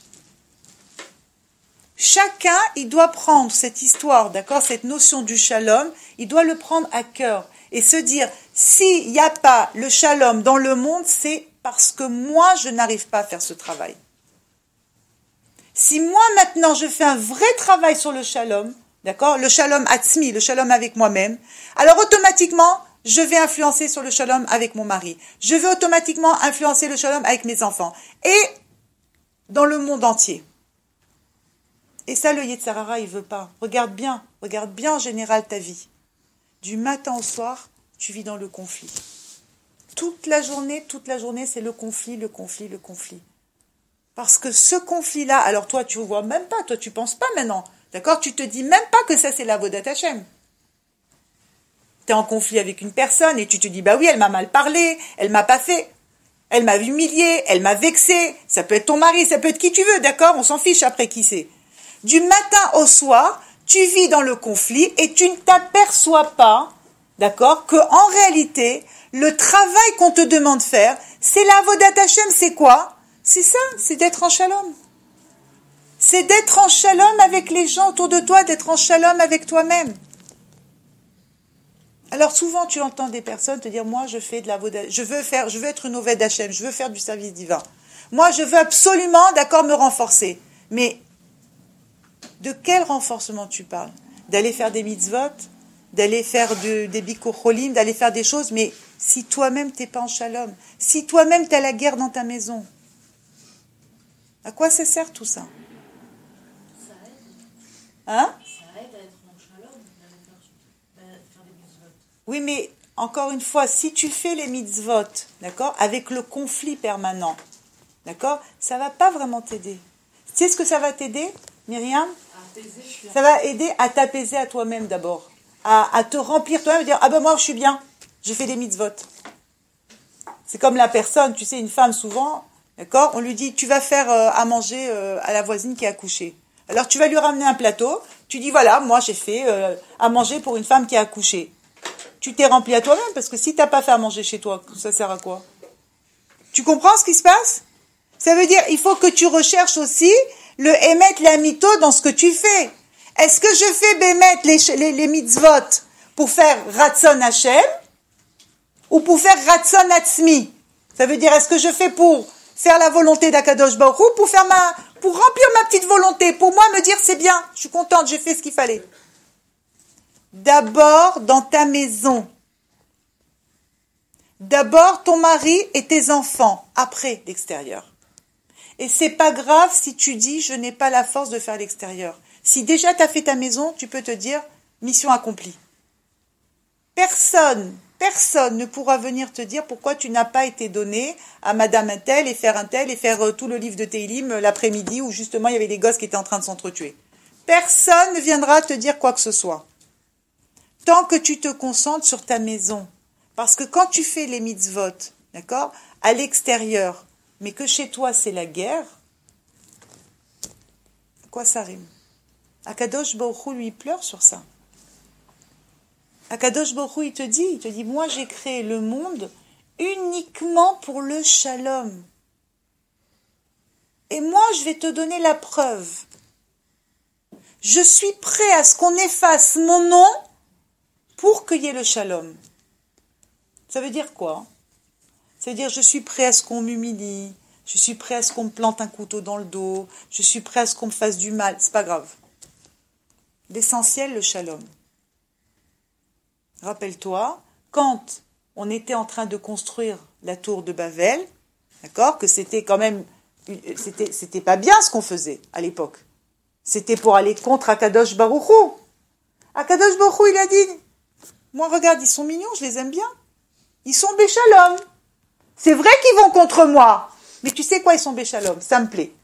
Chacun, il doit prendre cette histoire, d'accord, cette notion du shalom, il doit le prendre à cœur et se dire, s'il n'y a pas le shalom dans le monde, c'est parce que moi, je n'arrive pas à faire ce travail. Si moi, maintenant, je fais un vrai travail sur le shalom, d'accord, le shalom atzmi, le shalom avec moi-même, alors automatiquement, je vais influencer sur le shalom avec mon mari. Je vais automatiquement influencer le shalom avec mes enfants. Et dans le monde entier. Et ça, le Yetzer Hara, il veut pas. Regarde bien en général ta vie. Du matin au soir, tu vis dans le conflit. Toute la journée, c'est le conflit. Parce que ce conflit-là, alors toi, tu ne vois même pas, toi, tu ne penses pas maintenant. D'accord? Tu te dis même pas que ça, c'est la Avodat Hashem. Tu es en conflit avec une personne et tu te dis, bah oui, elle m'a mal parlé, elle m'a pas fait. Elle m'a humilié, elle m'a vexé. Ça peut être ton mari, ça peut être qui tu veux, d'accord? On s'en fiche après qui c'est. Du matin au soir, tu vis dans le conflit et tu ne t'aperçois pas, d'accord, que en réalité, le travail qu'on te demande de faire, c'est la Avodat Hashem, c'est quoi? C'est ça, c'est d'être en shalom. C'est d'être en shalom avec les gens autour de toi, d'être en shalom avec toi-même. Alors souvent, tu entends des personnes te dire, moi, je fais de la Avodat, je veux être une Oved Hashem, je veux faire du service divin. Moi, je veux absolument, d'accord, me renforcer. Mais De quel renforcement tu parles? D'aller faire des mitzvot, d'aller faire des bikur cholim, d'aller faire des choses, mais si toi-même t'es pas en shalom, si toi-même t'as la guerre dans ta maison, à quoi ça sert tout ça? Ça aide. Hein? Ça aide à être en shalom, d'aller faire des mitzvot. Oui, mais encore une fois, si tu fais les mitzvot, d'accord, avec le conflit permanent, d'accord, ça va pas vraiment t'aider. Tu sais ce que ça va t'aider, Myriam? Ça va aider à t'apaiser à toi-même d'abord, à te remplir toi-même et dire ah ben moi je suis bien, je fais des mitzvot. C'est comme la personne, tu sais, une femme souvent, d'accord, on lui dit tu vas faire à manger à la voisine qui a accouché. Alors tu vas lui ramener un plateau, tu dis voilà, moi j'ai fait à manger pour une femme qui a accouché. Tu t'es rempli à toi-même parce que si t'as pas fait à manger chez toi, ça sert à quoi? Tu comprends ce qui se passe? Ça veut dire il faut que tu recherches aussi le émet la mito dans ce que tu fais. Est-ce que je fais bémet les mitzvot pour faire Ratzon Hashem ou pour faire Ratzon Atzmi? Ça veut dire est-ce que je fais pour faire la volonté d'Akadosh Baruch Hu, pour remplir ma petite volonté, pour moi me dire c'est bien, je suis contente, j'ai fait ce qu'il fallait. D'abord dans ta maison. D'abord ton mari et tes enfants, après l'extérieur. Et c'est pas grave si tu dis je n'ai pas la force de faire l'extérieur. Si déjà tu as fait ta maison, tu peux te dire mission accomplie. Personne ne pourra venir te dire pourquoi tu n'as pas été donné à madame un tel et faire tout le livre de Teilim l'après-midi où justement il y avait des gosses qui étaient en train de s'entretuer. Personne ne viendra te dire quoi que ce soit. Tant que tu te concentres sur ta maison. Parce que quand tu fais les mitzvot, d'accord, à l'extérieur, mais que chez toi c'est la guerre, à quoi ça rime? Akadosh Baruch Hu lui pleure sur ça. Akadosh Baruch Hu il te dit, moi j'ai créé le monde uniquement pour le shalom. Et moi je vais te donner la preuve. Je suis prêt à ce qu'on efface mon nom pour qu'il y ait le shalom. Ça veut dire quoi? Ça veut dire je suis prêt à ce qu'on m'humilie, je suis prêt à ce qu'on me plante un couteau dans le dos, je suis prêt à ce qu'on me fasse du mal, c'est pas grave. L'essentiel, le shalom. Rappelle-toi, quand on était en train de construire la tour de Babel, d'accord, que c'était quand même, c'était pas bien ce qu'on faisait à l'époque. C'était pour aller contre Akadosh Baruch Hu. Akadosh Baruch Hu, il a dit, moi regarde, ils sont mignons, je les aime bien. Ils sont béchalom. C'est vrai qu'ils vont contre moi. Mais tu sais quoi, ils sont béchalom. Ça me plaît.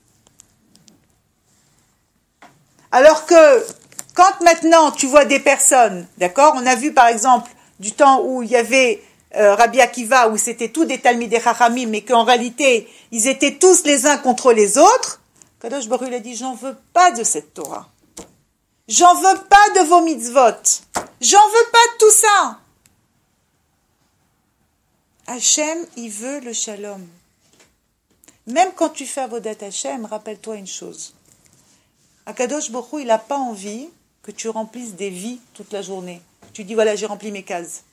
Alors que, quand maintenant tu vois des personnes, d'accord, on a vu par exemple du temps où il y avait Rabbi Akiva, où c'était tous des Talmidei Chachamim, mais qu'en réalité, ils étaient tous les uns contre les autres, Kadosh Baruch Hu a dit, j'en veux pas de cette Torah. J'en veux pas de vos mitzvot. J'en veux pas de tout ça. Hachem, il veut le shalom. Même quand tu fais Avodat Hachem, rappelle-toi une chose. Akadosh Baruch Hu, il n'a pas envie que tu remplisses des vies toute la journée. Tu dis, voilà, j'ai rempli mes cases.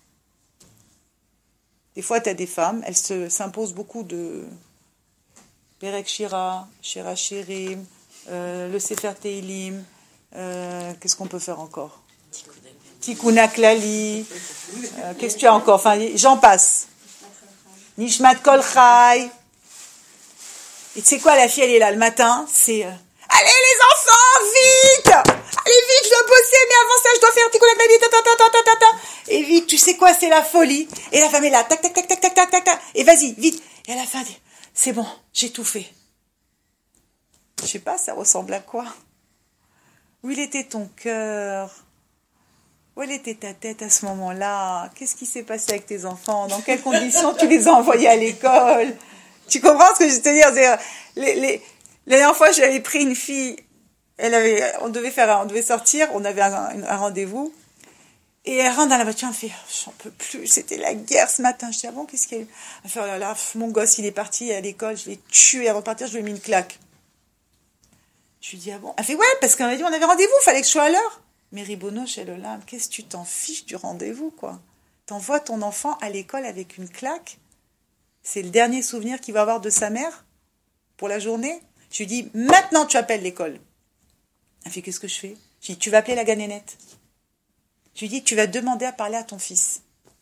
Des fois, tu as des femmes, elles s'imposent beaucoup de Perek Shira, Shira Shirim, le Sefer Teilim, qu'est-ce qu'on peut faire encore? Tikkun Klali, qu'est-ce que tu as encore? Enfin, j'en passe. Nishmat Kol Chai. Et tu sais quoi, la fille, elle est là le matin, c'est... Allez les enfants, vite! Allez vite, je dois bosser, mais avant ça, je dois faire Tikkun Klali, ta. Et vite, tu sais quoi, c'est la folie. Et la femme est là, tac, tac, tac, tac, tac, tac, tac, tac. Et vas-y, vite. Et à la fin, c'est bon, j'ai tout fait. Je sais pas, ça ressemble à quoi? Où il était ton cœur? Où elle était ta tête à ce moment-là? Qu'est-ce qui s'est passé avec tes enfants? Dans quelles conditions tu les as envoyés à l'école? Tu comprends ce que je veux te dire? La dernière fois, j'avais pris une fille, on devait sortir, on avait un rendez-vous, et elle rentre dans la voiture, elle me fait, j'en peux plus, c'était la guerre ce matin. Je dis, ah bon, qu'est-ce qu'il y a eu? Elle fait, oh là là, mon gosse, il est parti à l'école, je l'ai tué, avant de partir, je lui ai mis une claque. Je lui dis, ah bon? Elle fait, ouais, parce qu'on a dit, on avait rendez-vous, fallait que je sois à l'heure. Mais Ribono chez l'Olam, qu'est-ce que tu t'en fiches du rendez-vous, quoi? T'envoies ton enfant à l'école avec une claque? C'est le dernier souvenir qu'il va avoir de sa mère pour la journée? Je lui dis, maintenant tu appelles l'école. Elle fait, qu'est-ce que je fais? Je dis, tu vas appeler la ganénette. Je lui dis, tu vas demander à parler à ton fils.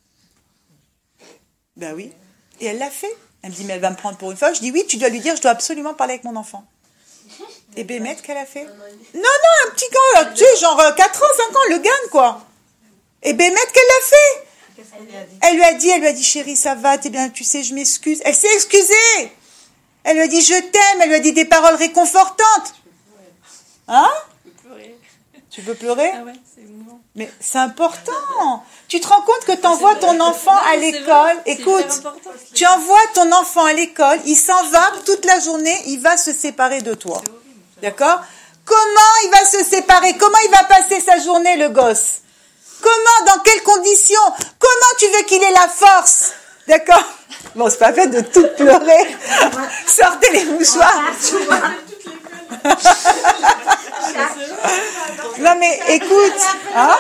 Ben oui. Et elle l'a fait. Elle me dit, mais elle va me prendre pour une folle. Je dis, oui, tu dois lui dire, je dois absolument parler avec mon enfant. Et Bémet, qu'elle a fait? Non, un petit gars, là, tu sais, genre 4 ans, 5 ans, le gagne, quoi. Et Bémet, qu'elle l'a fait? Qu'est-ce qu'elle lui a dit? Elle lui a dit, chérie, ça va, t'es bien, tu sais, je m'excuse. Elle s'est excusée. Elle lui a dit, je t'aime. Elle lui a dit des paroles réconfortantes. Hein? Je peux pleurer. Tu veux pleurer? Ah ouais, c'est émouvant. Mais c'est important. Tu te rends compte que tu envoies ton enfant à l'école. Écoute, tu envoies ton enfant à l'école, il s'en va toute la journée, il va se séparer de toi. D'accord? Comment il va se séparer? Comment il va passer sa journée, le gosse? Comment? Dans quelles conditions? Comment tu veux qu'il ait la force? D'accord? Bon, c'est pas fait de tout pleurer. Sortez les mouchoirs. Non mais écoute, hein?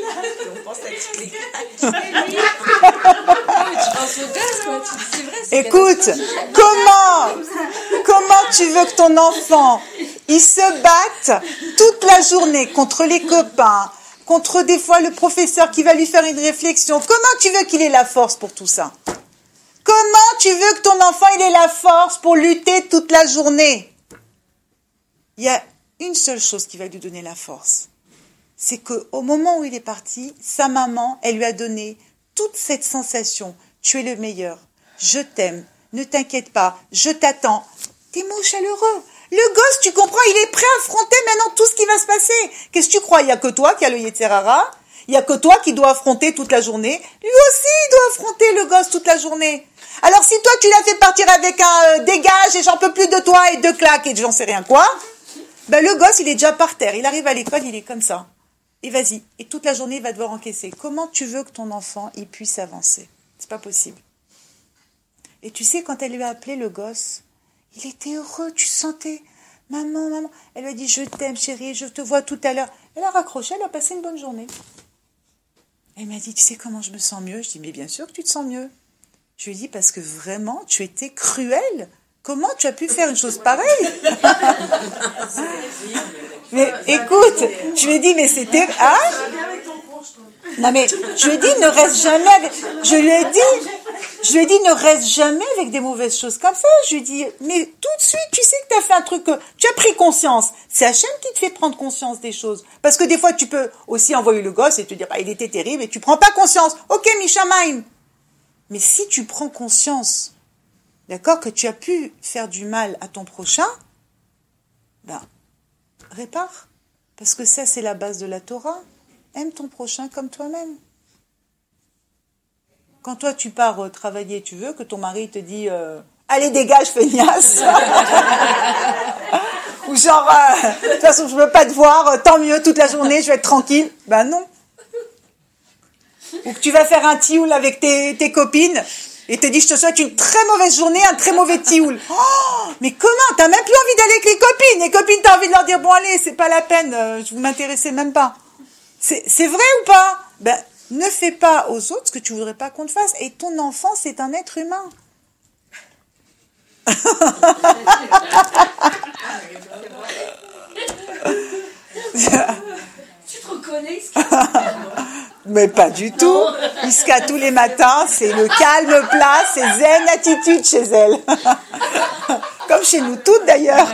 Écoute, comment tu veux que ton enfant, il se batte toute la journée contre les copains, contre des fois le professeur qui va lui faire une réflexion? Comment tu veux qu'il ait la force pour tout ça? Comment tu veux que ton enfant il ait la force pour lutter toute la journée? Il y a une seule chose qui va lui donner la force. C'est qu'au moment où il est parti, sa maman, elle lui a donné toute cette sensation. Tu es le meilleur. Je t'aime. Ne t'inquiète pas. Je t'attends. Des mots chaleureux. Le gosse, tu comprends, il est prêt à affronter maintenant tout ce qui va se passer. Qu'est-ce que tu crois? Il n'y a que toi qui as le Yetzerara. Il n'y a que toi qui dois affronter toute la journée. Lui aussi, il doit affronter le gosse toute la journée. Alors si toi, tu l'as fait partir avec un dégage et j'en peux plus de toi et 2 claques et j'en sais rien quoi, ben le gosse, il est déjà par terre. Il arrive à l'école, il est comme ça. Et vas-y. Et toute la journée, il va devoir encaisser. Comment tu veux que ton enfant, il puisse avancer? C'est pas possible. Et tu sais, quand elle lui a appelé le gosse, il était heureux, tu sentais. Maman. Elle lui a dit, je t'aime, chérie, je te vois tout à l'heure. Elle a raccroché, elle a passé une bonne journée. Elle m'a dit, tu sais comment je me sens mieux? Je dis, mais bien sûr que tu te sens mieux. Je lui ai dit, parce que vraiment, tu étais cruelle. Comment tu as pu faire une chose pareille? Mais écoute, je lui ai dit, mais c'était... Hein? Non mais, je lui ai dit, ne reste jamais avec... Je lui ai dit, ne reste jamais avec des mauvaises choses comme ça. Je lui ai dit, mais tout de suite, tu sais que tu as fait un truc, tu as pris conscience. C'est Hachem qui te fait prendre conscience des choses. Parce que des fois, tu peux aussi envoyer le gosse et te dire, il était terrible et tu prends pas conscience. Ok, Mishamaim. Mais si tu prends conscience, d'accord, que tu as pu faire du mal à ton prochain, ben, répare. Parce que ça, c'est la base de la Torah. Aime ton prochain comme toi-même. Quand toi, tu pars travailler, tu veux que ton mari te dit allez, dégage, feignasse. Ou genre, de toute façon, je veux pas te voir, tant mieux, toute la journée, je vais être tranquille. Ben non. Ou que tu vas faire un tioul avec tes copines et te dis, je te souhaite une très mauvaise journée, un très mauvais tioul. Oh, mais comment? T'as même plus envie d'aller avec les copines. Les copines, t'as envie de leur dire, bon allez, c'est pas la peine, je vous m'intéressez même pas. C'est vrai ou pas? Ben, ne fais pas aux autres ce que tu voudrais pas qu'on te fasse. Et ton enfant, c'est un être humain. Tu te reconnais, Mais pas du tout. Iska, tous les matins, c'est le calme plat, c'est zen attitude chez elle. Comme chez nous toutes d'ailleurs.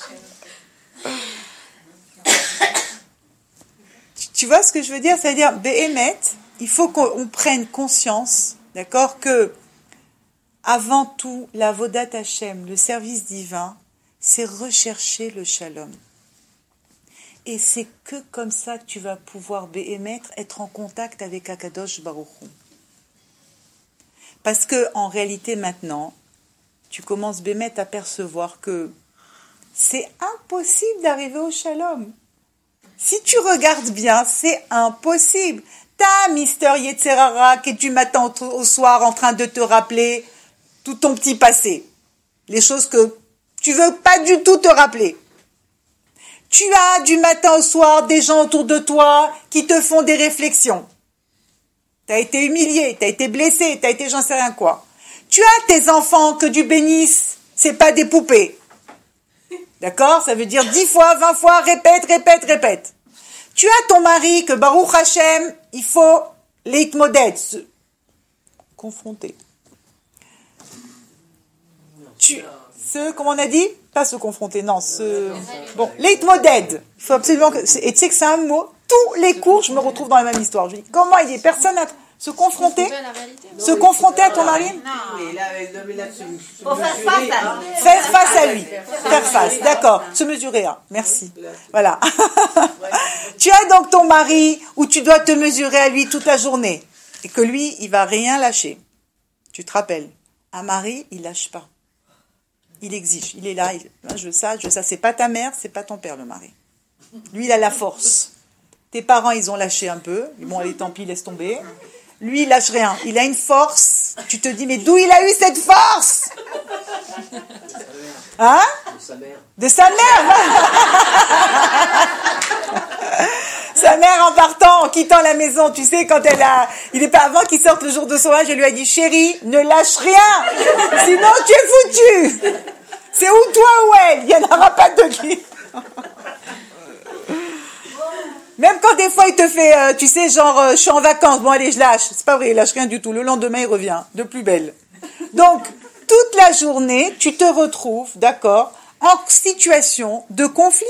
Tu vois ce que je veux dire? C'est-à-dire, Béhémet, il faut qu'on prenne conscience, d'accord, que avant tout, la Vodat Hashem, le service divin, c'est rechercher le shalom. Et c'est que comme ça que tu vas pouvoir, Béhémet, être en contact avec Akadosh Baruch Hu. Parce que en réalité, maintenant, tu commences, Béhémet, à percevoir que c'est impossible d'arriver au shalom. Si tu regardes bien, c'est impossible. T'as Mister Yetzerara qui est du matin au soir en train de te rappeler tout ton petit passé. Les choses que tu veux pas du tout te rappeler. Tu as du matin au soir des gens autour de toi qui te font des réflexions. T'as été humilié, t'as été blessé, t'as été j'en sais rien quoi. Tu as tes enfants que Dieu bénisse, c'est pas des poupées. D'accord? Ça veut dire 10 fois, 20 fois, répète, répète, répète. Tu as ton mari que Baruch Hashem, il faut leitmoded, se confronter. Comment on a dit? Pas se confronter, non, bon, leitmoded. Il faut absolument et tu sais que c'est un mot, tous les cours, je me retrouve dans la même histoire. Je dis, comment il dit, personne à se confronter? Se confronter à ton mari? Faut faire face à lui. Faire face à lui. Faire face, d'accord. Se mesurer, hein. Merci. Voilà. Tu as donc ton mari où tu dois te mesurer à lui toute la journée. Et que lui, il va rien lâcher. Tu te rappelles, un mari, il lâche pas. Il exige. Il est là, je veux ça, je veux ça. C'est pas ta mère, c'est pas ton père, le mari. Lui, il a la force. Tes parents, ils ont lâché un peu. Bon, allez, tant pis, laisse tomber. Lui, il lâche rien. Il a une force. Tu te dis, mais d'où il a eu cette force? Hein? De sa mère. Sa mère en partant, en quittant la maison, tu sais, quand il est pas avant qu'il sorte le jour de son âge, elle lui a dit, chérie, ne lâche rien, sinon tu es foutu. C'est ou toi ou elle, il n'y en aura pas de qui. Même quand des fois il te fait, tu sais, genre, je suis en vacances, bon allez, je lâche. C'est pas vrai, il lâche rien du tout. Le lendemain, il revient, de plus belle. Donc, toute la journée, tu te retrouves, d'accord, en situation de conflit.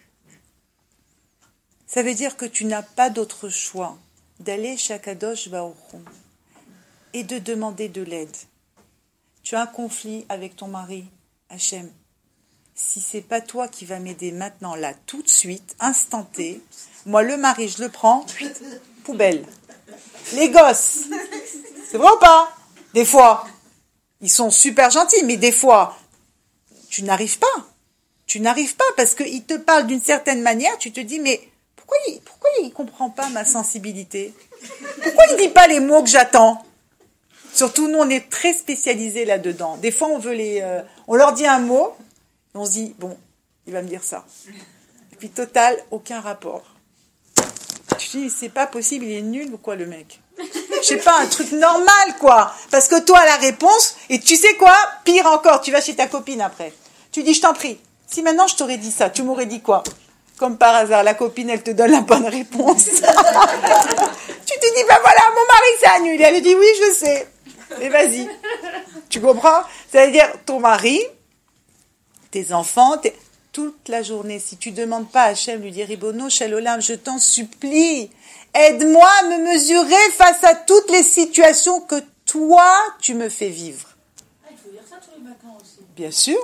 Ça veut dire que tu n'as pas d'autre choix d'aller chez Akadosh Baruch Hu et de demander de l'aide. Tu as un conflit avec ton mari, Hachem. Si c'est pas toi qui vas m'aider maintenant, là, tout de suite, instant T, moi, le mari, je le prends, poubelle. Les gosses, c'est vrai ou pas? Des fois, ils sont super gentils, mais des fois, tu n'arrives pas. Tu n'arrives pas parce qu'ils te parlent d'une certaine manière, tu te dis, mais pourquoi il comprend pas ma sensibilité? Pourquoi il dit pas les mots que j'attends? Surtout, nous, on est très spécialisés là-dedans. Des fois, on leur dit un mot, et on se dit, bon, il va me dire ça. Et puis, total, aucun rapport. Tu te dis, c'est pas possible, il est nul ou quoi, le mec? Je sais pas, un truc normal, quoi. Parce que toi, la réponse, et tu sais quoi? Pire encore, tu vas chez ta copine après. Tu dis, je t'en prie, si maintenant je t'aurais dit ça, tu m'aurais dit quoi? Comme par hasard, la copine, elle te donne la bonne réponse. Tu te dis, ben voilà, mon mari, c'est annulé. Elle dit, oui, je sais. Et vas-y. Tu comprends? Ça veut dire, ton mari, tes enfants, toute la journée, si tu ne demandes pas à Hachem, lui dire, Ribono, Shalom, je t'en supplie, aide-moi à me mesurer face à toutes les situations que toi, tu me fais vivre. Ah, il faut dire ça tous les matins aussi. Bien sûr.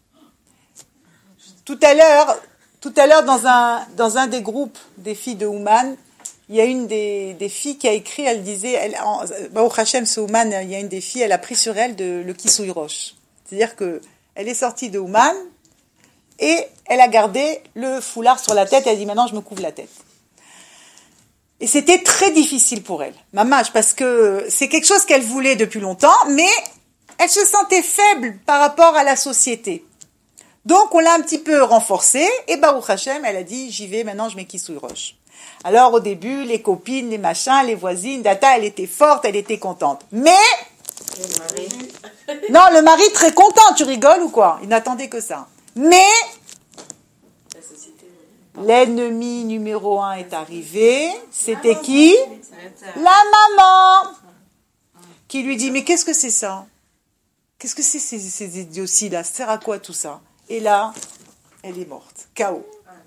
Tout à l'heure, dans un des groupes des filles de Ouman, il y a une des filles qui a écrit, elle disait, Baruch Hashem, c'est Ouman, il y a une des filles, elle a pris sur elle le Kisui Rosh. C'est-à-dire que elle est sortie de Ouman et elle a gardé le foulard sur la tête, elle a dit, maintenant je me couvre la tête. Et c'était très difficile pour elle, mamash, parce que c'est quelque chose qu'elle voulait depuis longtemps, mais elle se sentait faible par rapport à la société. Donc, on l'a un petit peu renforcée, et Baruch Hashem, elle a dit, j'y vais, maintenant je mets Kisui Rosh. Alors, au début, les copines, les machins, les voisines, Data, elle était forte, elle était contente. Mais, non, le mari très content, tu rigoles ou quoi? Il n'attendait que ça. Mais, l'ennemi numéro 1 est arrivé, c'était qui? La maman, qui lui dit, mais qu'est-ce que c'est ça? Qu'est-ce que c'est ces idioties-là? Ça sert à quoi tout ça? Et là, elle est morte. K.O.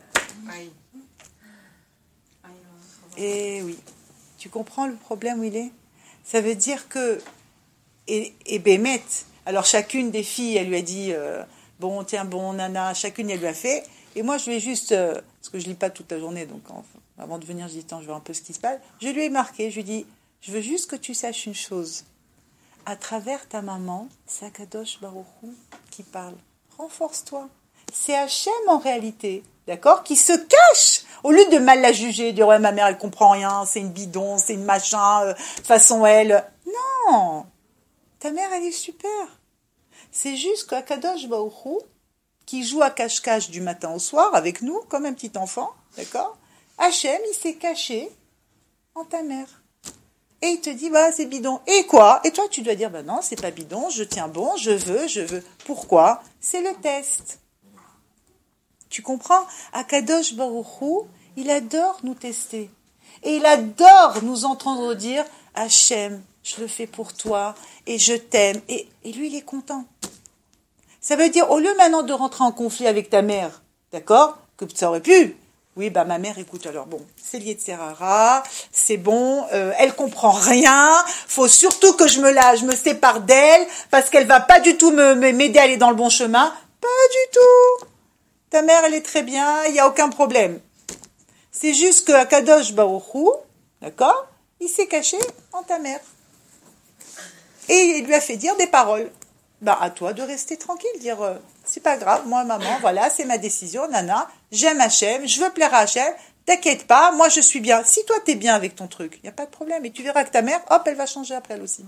Et oui. Tu comprends le problème où il est? Ça veut dire que... Et Bémet, alors chacune des filles, elle lui a dit, bon, tiens, bon, nana, chacune, elle lui a fait. Et moi, je vais juste... parce que je lis pas toute la journée, donc avant de venir, je dis, attends, je vois un peu ce qui se passe. Je lui ai marqué, je lui ai dit, je veux juste que tu saches une chose. À travers ta maman, c'est Akadosh Baruch Hu qui parle. Renforce-toi. C'est Hachem en réalité, d'accord, qui se cache. Au lieu de mal la juger, dire ouais ma mère elle comprend rien, c'est une bidon, c'est une machin, façon elle. Non, ta mère elle est super. C'est juste qu'Akadosh Baruch Hu, qui joue à cache-cache du matin au soir avec nous, comme un petit enfant, d'accord. Hachem il s'est caché en ta mère. Et il te dit, bah, c'est bidon. Et quoi? Et toi, tu dois dire, bah non, c'est pas bidon, je tiens bon, je veux. Pourquoi? C'est le test. Tu comprends? Akadosh Baruch Hu, il adore nous tester. Et il adore nous entendre dire Hachem, je le fais pour toi et je t'aime. Et lui, il est content. Ça veut dire, au lieu maintenant de rentrer en conflit avec ta mère, d'accord? Que ça aurait pu. Oui, ma mère, écoute, alors bon, c'est lié de Serrara, c'est bon, elle comprend rien, faut surtout que je me sépare d'elle, parce qu'elle va pas du tout m'aider à aller dans le bon chemin. Pas du tout. Ta mère, elle est très bien, il n'y a aucun problème. C'est juste que Akadosh Baruch Hu, d'accord, il s'est caché en ta mère. Et il lui a fait dire des paroles. À toi de rester tranquille, dire c'est pas grave, moi maman, voilà, c'est ma décision, nana, j'aime Hachem, je veux plaire à Hachem, t'inquiète pas, moi je suis bien. Si toi t'es bien avec ton truc, il n'y a pas de problème. Et tu verras que ta mère, hop, elle va changer après elle aussi.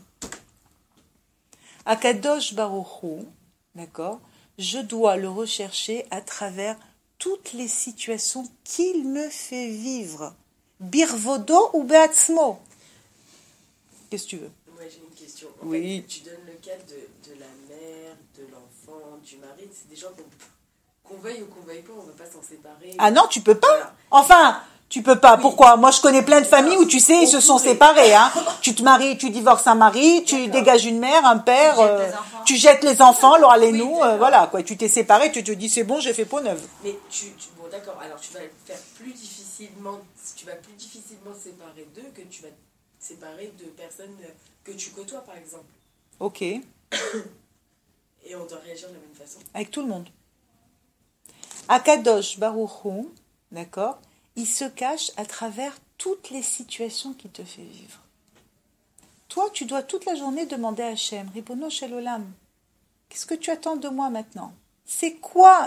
Akadosh Baruch Hu, d'accord, je dois le rechercher à travers toutes les situations qu'il me fait vivre. Birvodo ou beatzmo. Qu'est-ce que tu veux? Moi j'ai une question. Oui. Tu donnes le cas de la mère, de l'enfant, du mari. C'est des gens qu'on veuille ou qu'on veuille pas, on ne va pas s'en séparer. Ah non, tu peux pas. Voilà. Enfin, tu peux pas. Oui. Pourquoi? Moi, je connais plein de familles où, tu sais, ils se sont séparés. Hein. Tu te maries, tu divorces un mari, tu dégages une mère, un père, tu jettes les enfants, alors allez-nous, voilà, quoi. Tu t'es séparé, tu te dis, c'est bon, j'ai fait peau neuve. Mais bon, d'accord, alors tu vas faire plus difficilement, tu vas plus difficilement te séparer d'eux que tu vas te séparer de personnes que tu côtoies, par exemple. Ok. Et on doit réagir de la même façon. Avec tout le monde. Akadosh Baruch Hu, d'accord, il se cache à travers toutes les situations qu'il te fait vivre. Toi, tu dois toute la journée demander à Hachem, Ribono Shel Olam, qu'est-ce que tu attends de moi maintenant? C'est quoi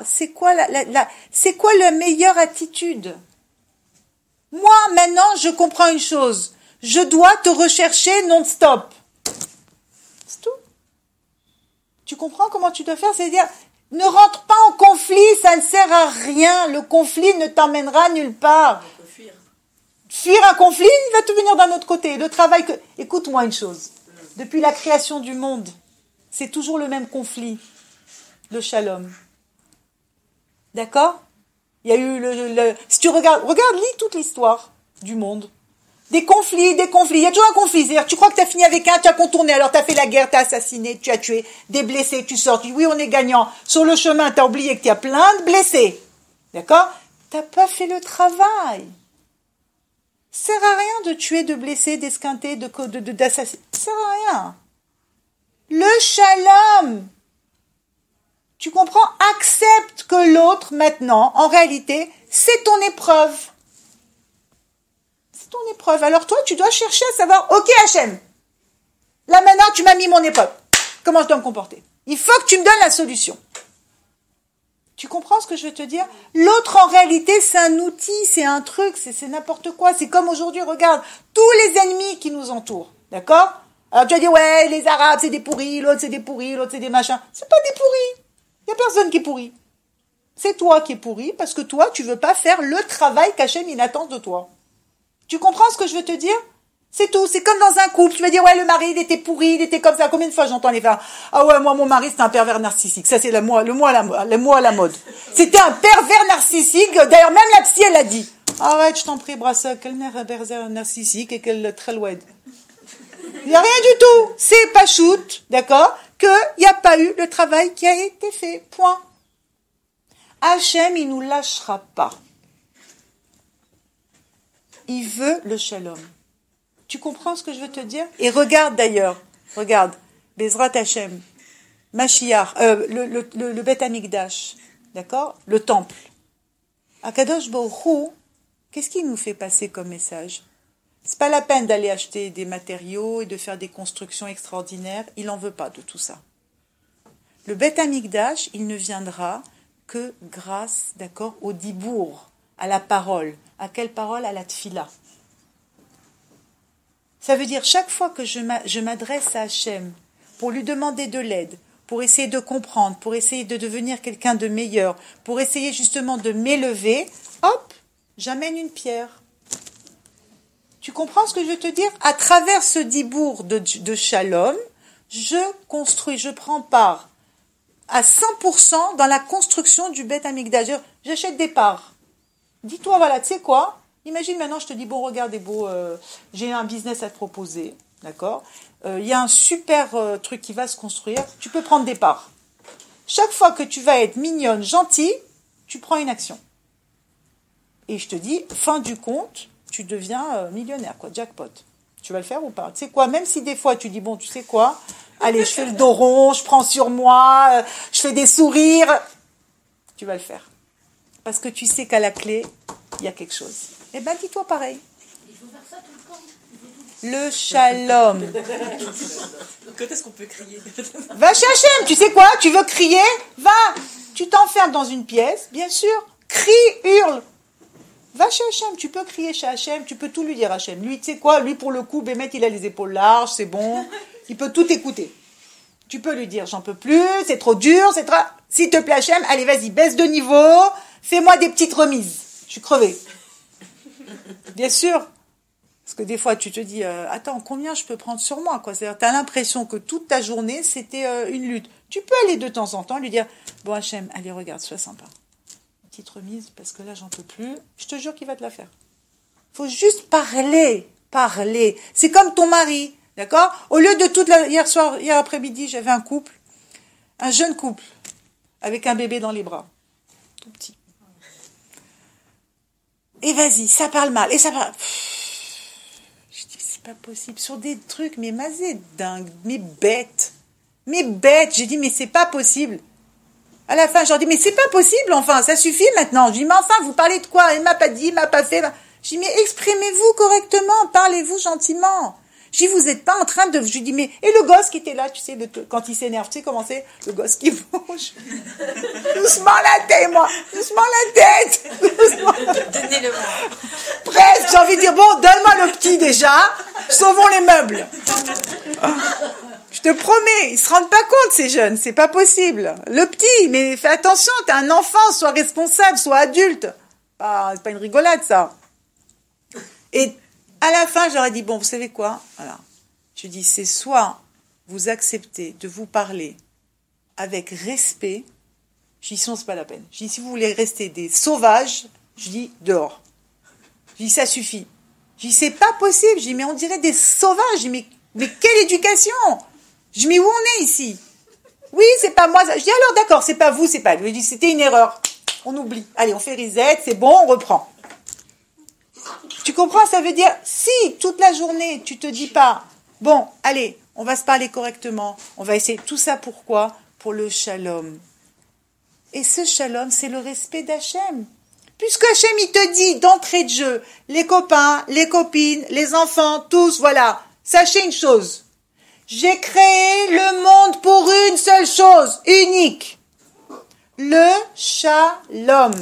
la meilleure attitude? Moi, maintenant, je comprends une chose. Je dois te rechercher non-stop. C'est tout. Tu comprends comment tu dois faire? C'est-à-dire, ne rentre pas en conflit, ça ne sert à rien. Le conflit ne t'emmènera nulle part. On peut fuir. Fuir un conflit, il va te venir d'un autre côté. Le travail que... Écoute-moi une chose. Depuis la création du monde, c'est toujours le même conflit. Le shalom. D'accord? Il y a eu si tu regardes, lis toute l'histoire du monde. Des conflits. Il y a toujours un conflit. C'est-à-dire, tu crois que tu as fini avec un, tu as contourné, alors tu as fait la guerre, tu as assassiné, tu as tué, des blessés, tu sors, tu dis oui, on est gagnant. Sur le chemin, tu as oublié que tu as plein de blessés. D'accord? Tu n'as pas fait le travail. Ça sert à rien de tuer, de blesser, d'esquinter, d'assassiner. Ça sert à rien. Le shalom. Tu comprends? Accepte que l'autre, maintenant, en réalité, c'est ton épreuve. C'est ton épreuve. Alors toi, tu dois chercher à savoir, ok Hachem, là maintenant, tu m'as mis mon épreuve. Comment je dois me comporter? Il faut que tu me donnes la solution. Tu comprends ce que je veux te dire? L'autre, en réalité, c'est un outil, c'est un truc, c'est n'importe quoi. C'est comme aujourd'hui, regarde, tous les ennemis qui nous entourent. D'accord? Alors tu vas dire, ouais, les Arabes, c'est des pourris, l'autre, c'est des pourris, l'autre, c'est des machins. C'est pas des pourris. Il n'y a personne qui est pourri. C'est toi qui es pourri parce que toi, tu veux pas faire le travail qu'Hachem il attend de toi. Tu comprends ce que je veux te dire? C'est tout. C'est comme dans un couple. Tu vas dire, ouais, le mari, il était pourri, il était comme ça. Combien de fois j'entends les femmes? Ah ouais, moi, mon mari, c'était un pervers narcissique. Ça, c'est le mot à la mode. C'était un pervers narcissique. D'ailleurs, même la psy, elle a dit. Arrête, je t'en prie, Brasseur, quel pervers narcissique et quel trelloued. Il n'y a rien du tout. C'est pas shoot, d'accord? Qu'il n'y a pas eu le travail qui a été fait. Point. Hachem, il nous lâchera pas. Il veut le shalom. Tu comprends ce que je veux te dire? Et regarde d'ailleurs, Bezrat Hachem, Mashiach, le Beth Amikdash, d'accord? Le temple. Akadosh Baruch Hu, qu'est-ce qu'il nous fait passer comme message? C'est pas la peine d'aller acheter des matériaux et de faire des constructions extraordinaires. Il n'en veut pas de tout ça. Le Beth Amikdash, il ne viendra que grâce, d'accord, au dibour, à la parole. À quelle parole? À la tfila. Ça veut dire, chaque fois que je m'adresse à Hachem pour lui demander de l'aide, pour essayer de comprendre, pour essayer de devenir quelqu'un de meilleur, pour essayer justement de m'élever, hop, j'amène une pierre. Tu comprends ce que je veux te dire? À travers ce dibour de shalom, je prends part à 100% dans la construction du Beth Amikdash. j'achète des parts. Dis-toi, voilà, tu sais quoi? Imagine maintenant, je te dis, bon, regarde, beau, j'ai un business à te proposer, d'accord? Il y a un super truc qui va se construire, tu peux prendre des parts. Chaque fois que tu vas être mignonne, gentille, tu prends une action. Et je te dis, fin du compte, tu deviens millionnaire, quoi, jackpot. Tu vas le faire ou pas? Tu sais quoi, même si des fois tu dis, bon, tu sais quoi, allez, je fais le dos rond, je prends sur moi, je fais des sourires, tu vas le faire. Parce que tu sais qu'à la clé, il y a quelque chose. Eh bien, dis-toi pareil. Il faut faire ça tout le temps. Le shalom. Donc, quand est-ce qu'on peut crier? Va chez Hachem, tu sais quoi? Tu veux crier? Va, tu t'enfermes dans une pièce, bien sûr, crie, hurle. Va chez Hachem, tu peux crier chez Hachem, tu peux tout lui dire Hachem. Lui, tu sais quoi? Lui, pour le coup, Bémet, il a les épaules larges, c'est bon, il peut tout écouter. Tu peux lui dire, j'en peux plus, c'est trop dur, c'est trop... S'il te plaît Hachem, allez, vas-y, baisse de niveau, fais-moi des petites remises. Je suis crevée. Bien sûr. Parce que des fois, tu te dis, attends, combien je peux prendre sur moi, quoi? C'est-à-dire, tu as l'impression que toute ta journée, c'était une lutte. Tu peux aller de temps en temps lui dire, bon Hachem, allez, regarde, sois sympa. Petite remise, parce que là, j'en peux plus. Je te jure qu'il va te la faire. Faut juste parler. C'est comme ton mari, d'accord? Au lieu de hier après-midi, j'avais un couple, un jeune couple, avec un bébé dans les bras. Tout petit. Et vas-y, ça parle mal, et ça parle... Je dis, c'est pas possible. Sur des trucs, mais mazé dingue, mais bête. J'ai dit, mais c'est pas possible. À la fin, je leur dis, mais c'est pas possible, enfin, ça suffit maintenant. Je dis, mais enfin, vous parlez de quoi? Il m'a pas dit, il m'a pas fait. Je dis, mais exprimez-vous correctement, parlez-vous gentiment. Je dis, vous êtes pas en train de... Je dis, mais... Et le gosse qui était là, tu sais, quand il s'énerve, tu sais comment c'est? Le gosse qui bouge. Doucement la tête, moi. Doucement la tête. Donnez-le-moi. Presque, j'ai envie de dire, bon, donne-moi le petit déjà. Sauvons les meubles. Je te promets, ils se rendent pas compte, ces jeunes, c'est pas possible. Le petit, mais fais attention, t'es un enfant, sois responsable, sois adulte. Ah, c'est pas une rigolade, ça. Et à la fin, je leur ai dit, bon, vous savez quoi? Voilà. Je dis, c'est soit vous acceptez de vous parler avec respect, je dis, sinon, c'est pas la peine. Je dis, si vous voulez rester des sauvages, je dis, dehors. Je dis, ça suffit. Je dis, c'est pas possible. Je dis, mais on dirait des sauvages. Je dis, mais quelle éducation? Je dis, mais où on est ici? Oui, c'est pas moi. Je dis, alors d'accord, c'est pas vous, c'est pas lui. Je dis, c'était une erreur. On oublie. Allez, on fait reset, c'est bon, on reprend. Tu comprends? Ça veut dire, si toute la journée, tu te dis pas, bon, allez, on va se parler correctement, on va essayer. Tout ça pourquoi? Pour le shalom. Et ce shalom, c'est le respect d'Hachem. Puisque Hachem, il te dit d'entrée de jeu, les copains, les copines, les enfants, tous, voilà. Sachez une chose. J'ai créé le monde pour une seule chose, unique. Le shalom.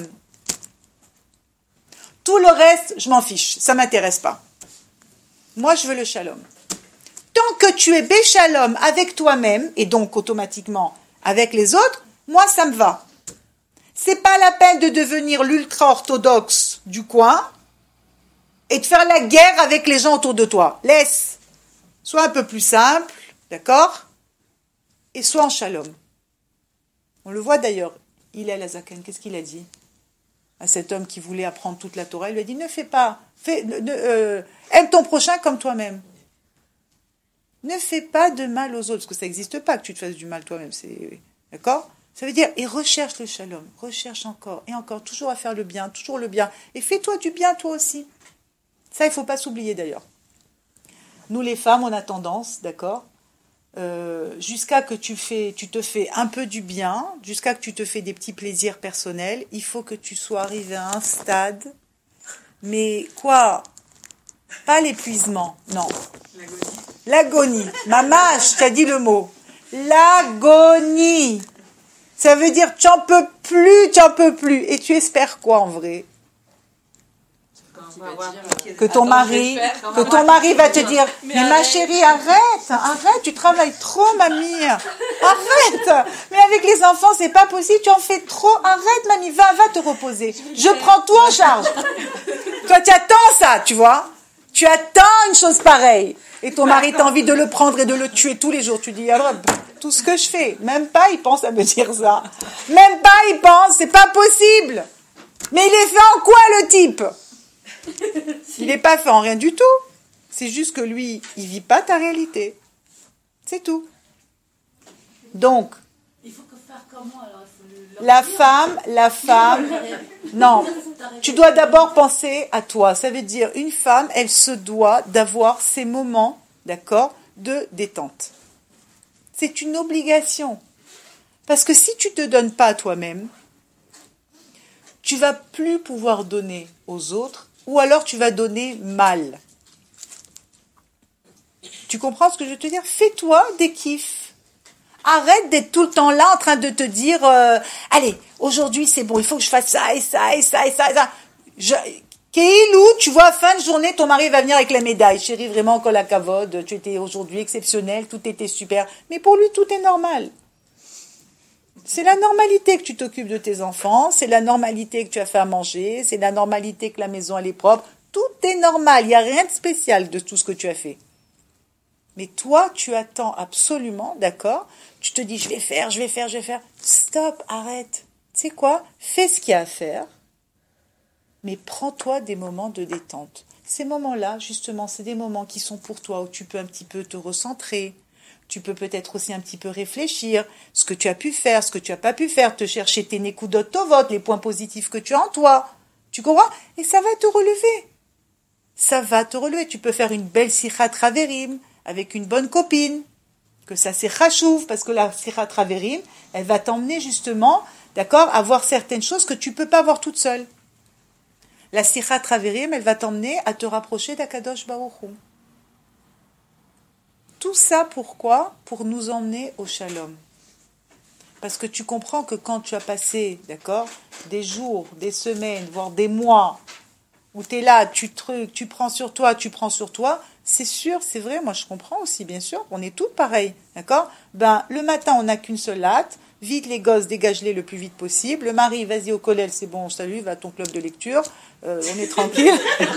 Tout le reste, je m'en fiche, ça m'intéresse pas. Moi, je veux le shalom. Tant que tu es béchalom avec toi-même, et donc automatiquement avec les autres, moi, ça me va. C'est pas la peine de devenir l'ultra-orthodoxe du coin et de faire la guerre avec les gens autour de toi. Laisse. Sois un peu plus simple, d'accord? Et sois en shalom. On le voit d'ailleurs. Hillel Azaken, qu'est-ce qu'il a dit à cet homme qui voulait apprendre toute la Torah? Il lui a dit, ne fais pas, aime ton prochain comme toi-même. Ne fais pas de mal aux autres, parce que ça n'existe pas que tu te fasses du mal toi-même. D'accord? Ça veut dire, et recherche le shalom, recherche encore, et encore, toujours à faire le bien, toujours le bien. Et fais-toi du bien toi aussi. Ça, il ne faut pas s'oublier d'ailleurs. Nous les femmes, on a tendance, d'accord, jusqu'à que tu te fais un peu du bien, jusqu'à que tu te fais des petits plaisirs personnels, il faut que tu sois arrivé à un stade, mais quoi? Pas l'épuisement, non. L'agonie. Maman, je t'ai dit le mot. L'agonie. Ça veut dire tu n'en peux plus. Et tu espères quoi en vrai? Que ton mari va te dire, mais ma chérie, arrête, tu travailles trop, mamie, arrête. Mais avec les enfants, c'est pas possible, tu en fais trop, arrête, mamie, va te reposer. Je prends tout en charge. Toi, tu attends ça, tu vois. Tu attends une chose pareille. Et ton mari t'a envie de le prendre et de le tuer tous les jours. Tu dis, alors, tout ce que je fais, même pas il pense à me dire ça. Même pas il pense, c'est pas possible. Mais il est fait en quoi, le type? Il n'est pas fait en rien du tout. C'est juste que lui, il vit pas ta réalité. C'est tout. Donc, Il faut que faire comment alors? Il faut la femme, non. Tu dois d'abord penser à toi. Ça veut dire, une femme, elle se doit d'avoir ses moments, d'accord, de détente. C'est une obligation. Parce que si tu te donnes pas à toi-même, tu vas plus pouvoir donner aux autres, ou alors tu vas donner mal. Tu comprends ce que je veux te dire? Fais-toi des kiffs. Arrête d'être tout le temps là en train de te dire allez, aujourd'hui c'est bon, il faut que je fasse ça et ça et ça et ça et ça. Keilou, tu vois, fin de journée, ton mari va venir avec la médaille. Chérie, vraiment, kol hakavod, tu étais aujourd'hui exceptionnel, tout était super. Mais pour lui, tout est normal. C'est la normalité que tu t'occupes de tes enfants, c'est la normalité que tu as fait à manger, c'est la normalité que la maison elle est propre. Tout est normal, il n'y a rien de spécial de tout ce que tu as fait. Mais toi, tu attends absolument, d'accord? Tu te dis, je vais faire. Stop, arrête. Tu sais quoi? Fais ce qu'il y a à faire, mais prends-toi des moments de détente. Ces moments-là, justement, c'est des moments qui sont pour toi, où tu peux un petit peu te recentrer. Tu peux peut-être aussi un petit peu réfléchir, ce que tu as pu faire, ce que tu n'as pas pu faire, te chercher tes nekudot tovot, les points positifs que tu as en toi. Tu comprends? Et ça va te relever. Ça va te relever. Tu peux faire une belle sichat raverim avec une bonne copine, que ça c'est chachouv, parce que la sichat raverim, elle va t'emmener justement, d'accord, à voir certaines choses que tu ne peux pas voir toute seule. La sichat raverim, elle va t'emmener à te rapprocher d'Akadosh Baruch Hu. Tout ça, pourquoi? Pour nous emmener au shalom. Parce que tu comprends que quand tu as passé, d'accord, des jours, des semaines, voire des mois, où tu es là, tu prends sur toi, c'est sûr, c'est vrai, moi je comprends aussi, bien sûr, on est tous pareils, d'accord? Ben, le matin, on n'a qu'une seule hâte, vite les gosses, dégage-les le plus vite possible, le mari, vas-y au collège, c'est bon, salut, va à ton club de lecture, on est tranquille.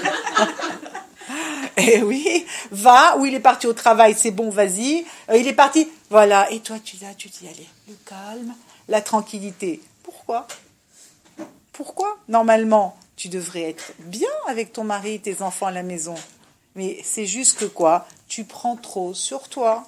Eh oui, va, ou il est parti au travail, c'est bon, vas-y, il est parti, voilà, et toi tu dis, allez, le calme, la tranquillité. Pourquoi? Normalement, tu devrais être bien avec ton mari et tes enfants à la maison, mais c'est juste que quoi? Tu prends trop sur toi.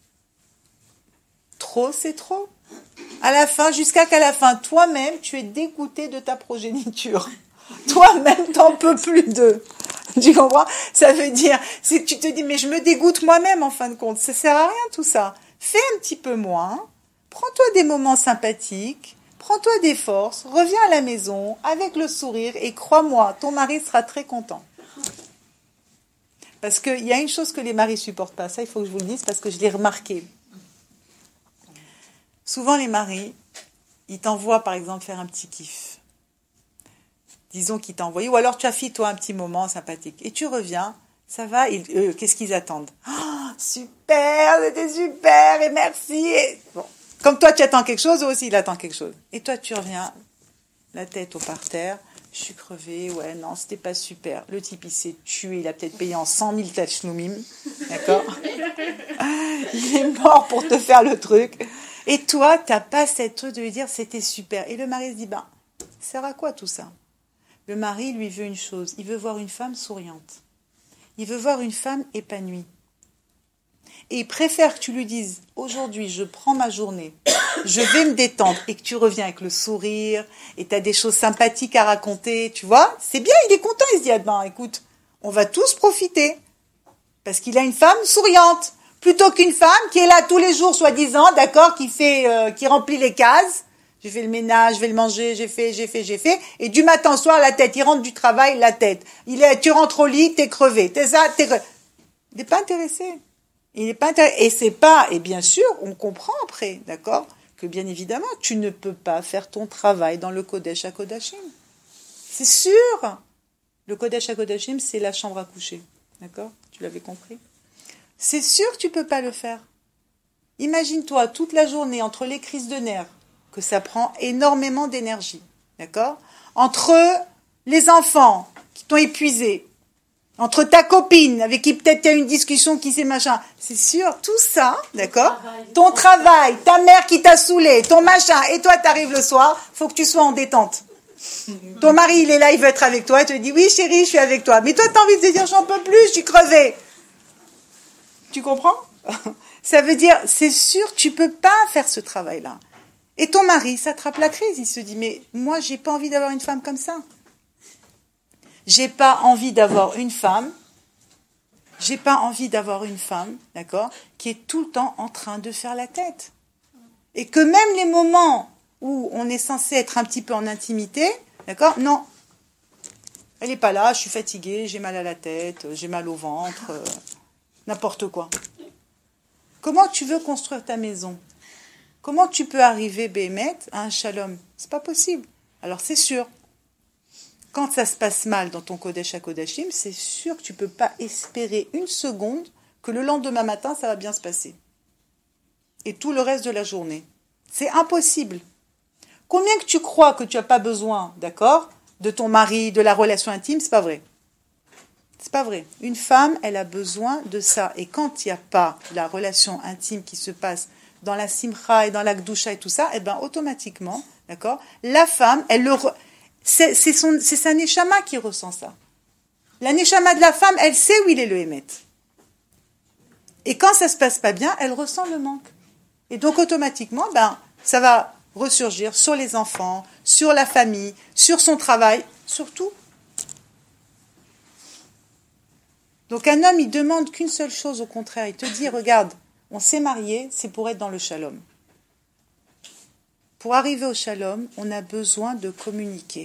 Trop, c'est trop. À la fin, jusqu'à qu'à la fin, toi-même, tu es dégoûté de ta progéniture. Toi-même, t'en peux plus d'eux. Tu comprends? Ça veut dire, c'est que tu te dis, mais je me dégoûte moi-même en fin de compte. Ça sert à rien tout ça. Fais un petit peu moins. Prends-toi des moments sympathiques. Prends-toi des forces. Reviens à la maison avec le sourire et crois-moi, ton mari sera très content. Parce qu'il y a une chose que les maris supportent pas. Ça, il faut que je vous le dise parce que je l'ai remarqué. Souvent, les maris, ils t'envoient par exemple faire un petit kiff. Disons qu'il t'a envoyé, ou alors tu as fait toi un petit moment sympathique. Et tu reviens, ça va, qu'est-ce qu'ils attendent? Oh, super, c'était super, et merci. Et... Bon. Comme toi tu attends quelque chose, eux aussi il attend quelque chose. Et toi tu reviens, la tête au parterre, je suis crevée, ouais, non, c'était pas super. Le type il s'est tué, il a peut-être payé en 100 000 tachloumim, d'accord? Il est mort pour te faire le truc. Et toi, t'as pas cette truc de lui dire c'était super. Et le mari se dit, ça sert à quoi tout ça? Le mari, lui, veut une chose. Il veut voir une femme souriante. Il veut voir une femme épanouie. Et il préfère que tu lui dises, aujourd'hui, je prends ma journée, je vais me détendre, et que tu reviens avec le sourire, et tu as des choses sympathiques à raconter, tu vois? C'est bien, il est content, il se dit, écoute, on va tous profiter. Parce qu'il a une femme souriante. Plutôt qu'une femme qui est là tous les jours, soi-disant, d'accord, qui remplit les cases. J'ai fait le ménage, je vais le manger, j'ai fait. Et du matin au soir, la tête. Il rentre du travail, la tête. Tu rentres au lit, t'es crevé. T'es ça, t'es crevé. Il n'est pas intéressé. Et c'est pas, et bien sûr, on comprend après, d'accord, que bien évidemment, tu ne peux pas faire ton travail dans le Kodesh HaKodashim. C'est sûr. Le Kodesh HaKodashim, c'est la chambre à coucher. D'accord? Tu l'avais compris? C'est sûr que tu peux pas le faire. Imagine-toi toute la journée entre les crises de nerfs, que ça prend énormément d'énergie, d'accord? Entre les enfants qui t'ont épuisé, entre ta copine avec qui peut-être tu as une discussion qui s'est machin, c'est sûr, tout ça, d'accord? Ton travail, ta mère qui t'a saoulé, ton machin, et toi t'arrives le soir, faut que tu sois en détente. Ton mari, il est là, il veut être avec toi, il te dit, oui chérie, je suis avec toi. Mais toi, tu as envie de te dire, j'en peux plus, je suis crevée. Tu comprends? Ça veut dire, c'est sûr, tu peux pas faire ce travail-là. Et ton mari, ça attrape la crise, il se dit, mais moi, j'ai pas envie d'avoir une femme comme ça. J'ai pas envie d'avoir une femme, d'accord, qui est tout le temps en train de faire la tête. Et que même les moments où on est censé être un petit peu en intimité, d'accord, non. Elle n'est pas là, je suis fatiguée, j'ai mal à la tête, j'ai mal au ventre, n'importe quoi. Comment tu veux construire ta maison? Comment tu peux arriver, Béhémet, à un shalom? C'est pas possible. Alors c'est sûr, quand ça se passe mal dans ton Kodesh à Kodashim, c'est sûr que tu ne peux pas espérer une seconde que le lendemain matin, ça va bien se passer. Et tout le reste de la journée. C'est impossible. Combien que tu crois que tu n'as pas besoin, d'accord, de ton mari, de la relation intime, c'est pas vrai. C'est pas vrai. Une femme, elle a besoin de ça. Et quand il n'y a pas la relation intime qui se passe dans la simcha et dans la gdusha et tout ça, eh ben automatiquement, d'accord, la femme, c'est sa neshama qui ressent ça. La neshama de la femme, elle sait où il est le émet. Et quand ça se passe pas bien, elle ressent le manque. Et donc automatiquement, ça va ressurgir sur les enfants, sur la famille, sur son travail, sur tout. Donc un homme, il demande qu'une seule chose au contraire. Il te dit, regarde, on s'est marié, c'est pour être dans le shalom. Pour arriver au shalom, on a besoin de communiquer.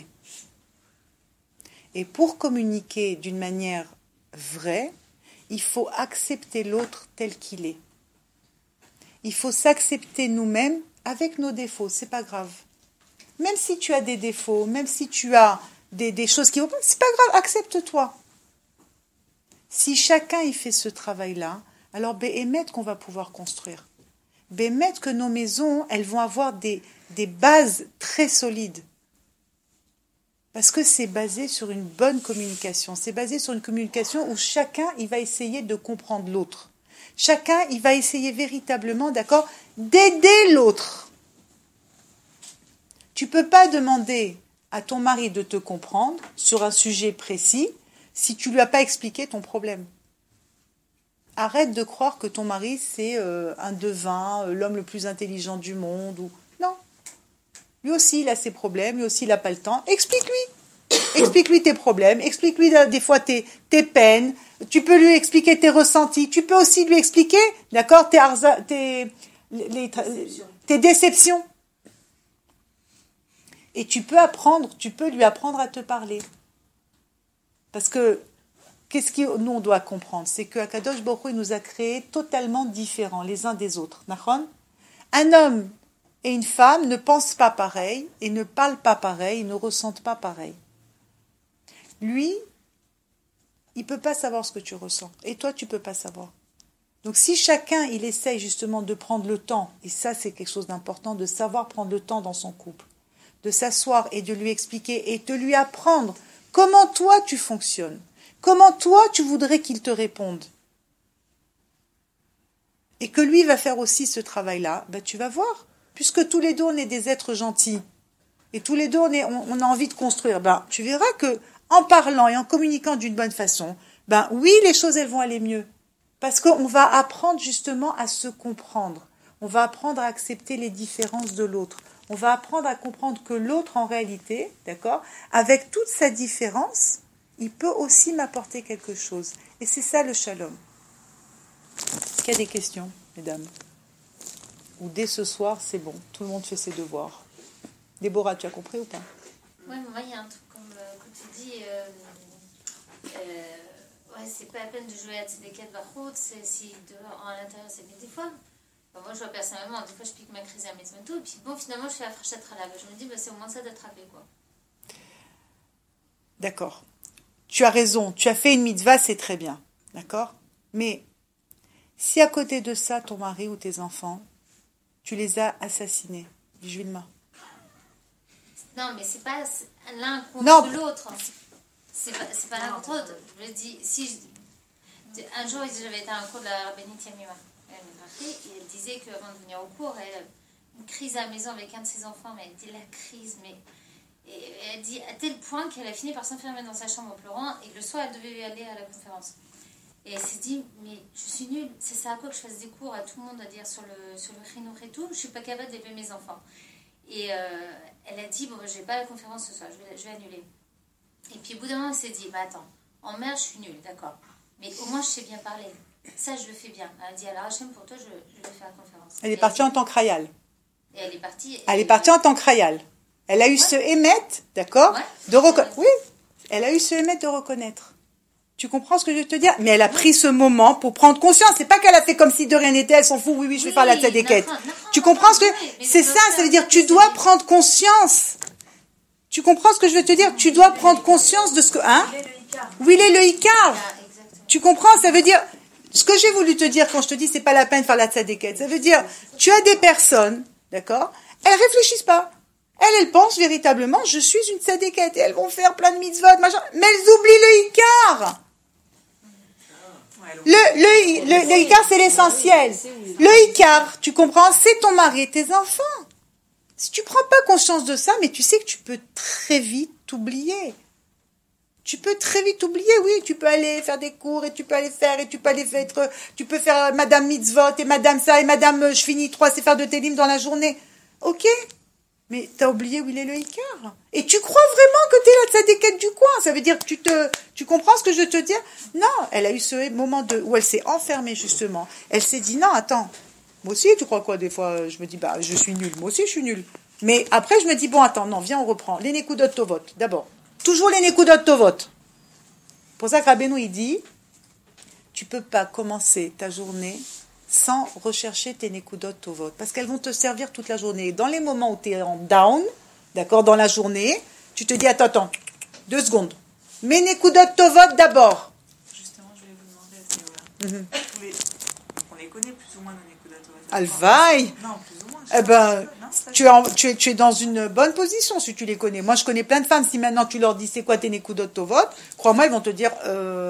Et pour communiquer d'une manière vraie, il faut accepter l'autre tel qu'il est. Il faut s'accepter nous-mêmes avec nos défauts, c'est pas grave. Même si tu as des défauts, même si tu as des choses qui vont pas, c'est pas grave, accepte-toi. Si chacun y fait ce travail-là, alors béhémet qu'on va pouvoir construire. Béhémet que nos maisons, elles vont avoir des bases très solides. Parce que c'est basé sur une bonne communication. C'est basé sur une communication où chacun, il va essayer de comprendre l'autre. Chacun, il va essayer véritablement, d'accord, d'aider l'autre. Tu ne peux pas demander à ton mari de te comprendre sur un sujet précis si tu ne lui as pas expliqué ton problème. Arrête de croire que ton mari, c'est un devin, l'homme le plus intelligent du monde. Non. Lui aussi, il a ses problèmes, lui aussi, il n'a pas le temps. Explique-lui. Explique-lui tes problèmes, explique-lui des fois tes peines. Tu peux lui expliquer tes ressentis. Tu peux aussi lui expliquer, d'accord, tes déceptions. Et tu peux lui apprendre à te parler. Parce que, qu'est-ce que nous on doit comprendre? C'est que Akadosh Baruch Hu, il nous a créés totalement différents les uns des autres. Un homme et une femme ne pensent pas pareil, et ne parlent pas pareil, ne ressentent pas pareil. Lui, il ne peut pas savoir ce que tu ressens. Et toi, tu ne peux pas savoir. Donc si chacun, il essaye justement de prendre le temps, et ça c'est quelque chose d'important, de savoir prendre le temps dans son couple, de s'asseoir et de lui expliquer et de lui apprendre comment toi tu fonctionnes, comment toi tu voudrais qu'il te réponde. Et que lui va faire aussi ce travail-là, tu vas voir. Puisque tous les deux on est des êtres gentils, et tous les deux on a envie de construire, tu verras que en parlant et en communiquant d'une bonne façon, oui, les choses elles vont aller mieux. Parce qu'on va apprendre justement à se comprendre. On va apprendre à accepter les différences de l'autre. On va apprendre à comprendre que l'autre, en réalité, d'accord, avec toute sa différence, il peut aussi m'apporter quelque chose. Et c'est ça le shalom. Est-ce qu'il y a des questions, mesdames? Ou dès ce soir, c'est bon, tout le monde fait ses devoirs. Déborah, tu as compris ou pas? Oui, moi, il y a un truc comme que tu dis, c'est pas la peine de jouer à Tzedeket Bachout, c'est si dehors, à l'intérieur, c'est bien des fois. Moi, je vois personnellement, des fois, je pique ma crise à la maison et tout, et puis bon, finalement, je fais la frachette à la. Je me dis, c'est au moins ça d'attraper, quoi. D'accord. Tu as raison, tu as fait une mitzvah, c'est très bien. D'accord? Mais si à côté de ça, ton mari ou tes enfants, tu les as assassinés, visuellement. Non, mais c'est pas l'un contre l'autre. C'est pas l'un contre l'autre. Je dis, un jour, j'avais été à un cours de la rabbinite Yamima. Elle et elle disait qu'avant de venir au cours, elle a une crise à la maison avec un de ses enfants, mais elle dit la crise, mais Et elle dit à tel point qu'elle a fini par s'enfermer dans sa chambre en pleurant et que le soir, elle devait aller à la conférence. Et elle s'est dit, mais je suis nulle, c'est ça à quoi que je fasse des cours à tout le monde à dire sur le chinour et tout, je suis pas capable d'élever mes enfants. Et elle a dit, bon, je vais pas à la conférence ce soir, je vais annuler. Et puis au bout d'un moment, elle s'est dit, bah attends, en mère, je suis nulle, d'accord, mais au moins je sais bien parler, ça je le fais bien. Elle a dit, alors Hachem, pour toi, je vais faire la conférence. Elle est partie en tant que Rayal. Et elle est partie. Elle est partie en tant que Rayal. Elle a eu ce émet, d'accord, de reconnaître. Oui, elle a eu ce émet de reconnaître. Tu comprends ce que je veux te dire? Mais elle a pris ce moment pour prendre conscience. C'est pas qu'elle a fait comme si de rien n'était, elle s'en fout, oui, je vais faire la tzadékette. Tu comprends ce que... C'est ça veut dire tu dois prendre conscience. Tu comprends ce que je veux te dire? Tu dois prendre conscience de ce que... Hein? Où il est le Icar? Tu comprends? Ça veut dire... Ce que j'ai voulu te dire quand je te dis c'est pas la peine de faire la tzadékette, ça veut dire, tu as des personnes, d'accord? Elles réfléchissent pas. Elles pensent véritablement, je suis une tzadékette, et elles vont faire plein de mitzvot, machin, mais elles oublient le Icar. Le Icar, c'est l'essentiel. Le Icar, tu comprends, c'est ton mari et tes enfants. Si tu prends pas conscience de ça, mais tu sais que tu peux très vite t'oublier. Tu peux très vite oublier, oui, tu peux aller faire des cours, et tu peux aller faire, et tu peux aller faire, tu peux faire Madame Mitzvot, et Madame ça, et Madame, je finis 3 séphars de Télim dans la journée. Ok, mais t'as oublié où il est le Icar. Et tu crois vraiment que t'es la tzadékette du coin. Ça veut dire que tu comprends ce que je veux te dire? Non, elle a eu ce moment où elle s'est enfermée, justement. Elle s'est dit, non, attends, moi aussi, tu crois quoi, des fois, je me dis, bah, je suis nulle. Moi aussi, je suis nulle. Mais après, je me dis, bon, attends, non, viens, on reprend. Les Nekudot Tovot, d'abord. Toujours les Nekudot Tovot. Pour ça que Rabbeinu, il dit, tu peux pas commencer ta journée sans rechercher tes Nekudot Tovot. Parce qu'elles vont te servir toute la journée. Dans les moments où tu es en down, d'accord, dans la journée, tu te dis, attends, 2 secondes. Mes Nekudot Tovot d'abord. Justement, je vais vous demander à ce niveau-là. On les connaît plus ou moins, nos Nekudot Tovot. Alvaï. Non, plus ou moins. Eh ben, tu es dans une bonne position si tu les connais. Moi, je connais plein de femmes. Si maintenant tu leur dis c'est quoi tes Nekudot Tovot, crois-moi, ils vont te dire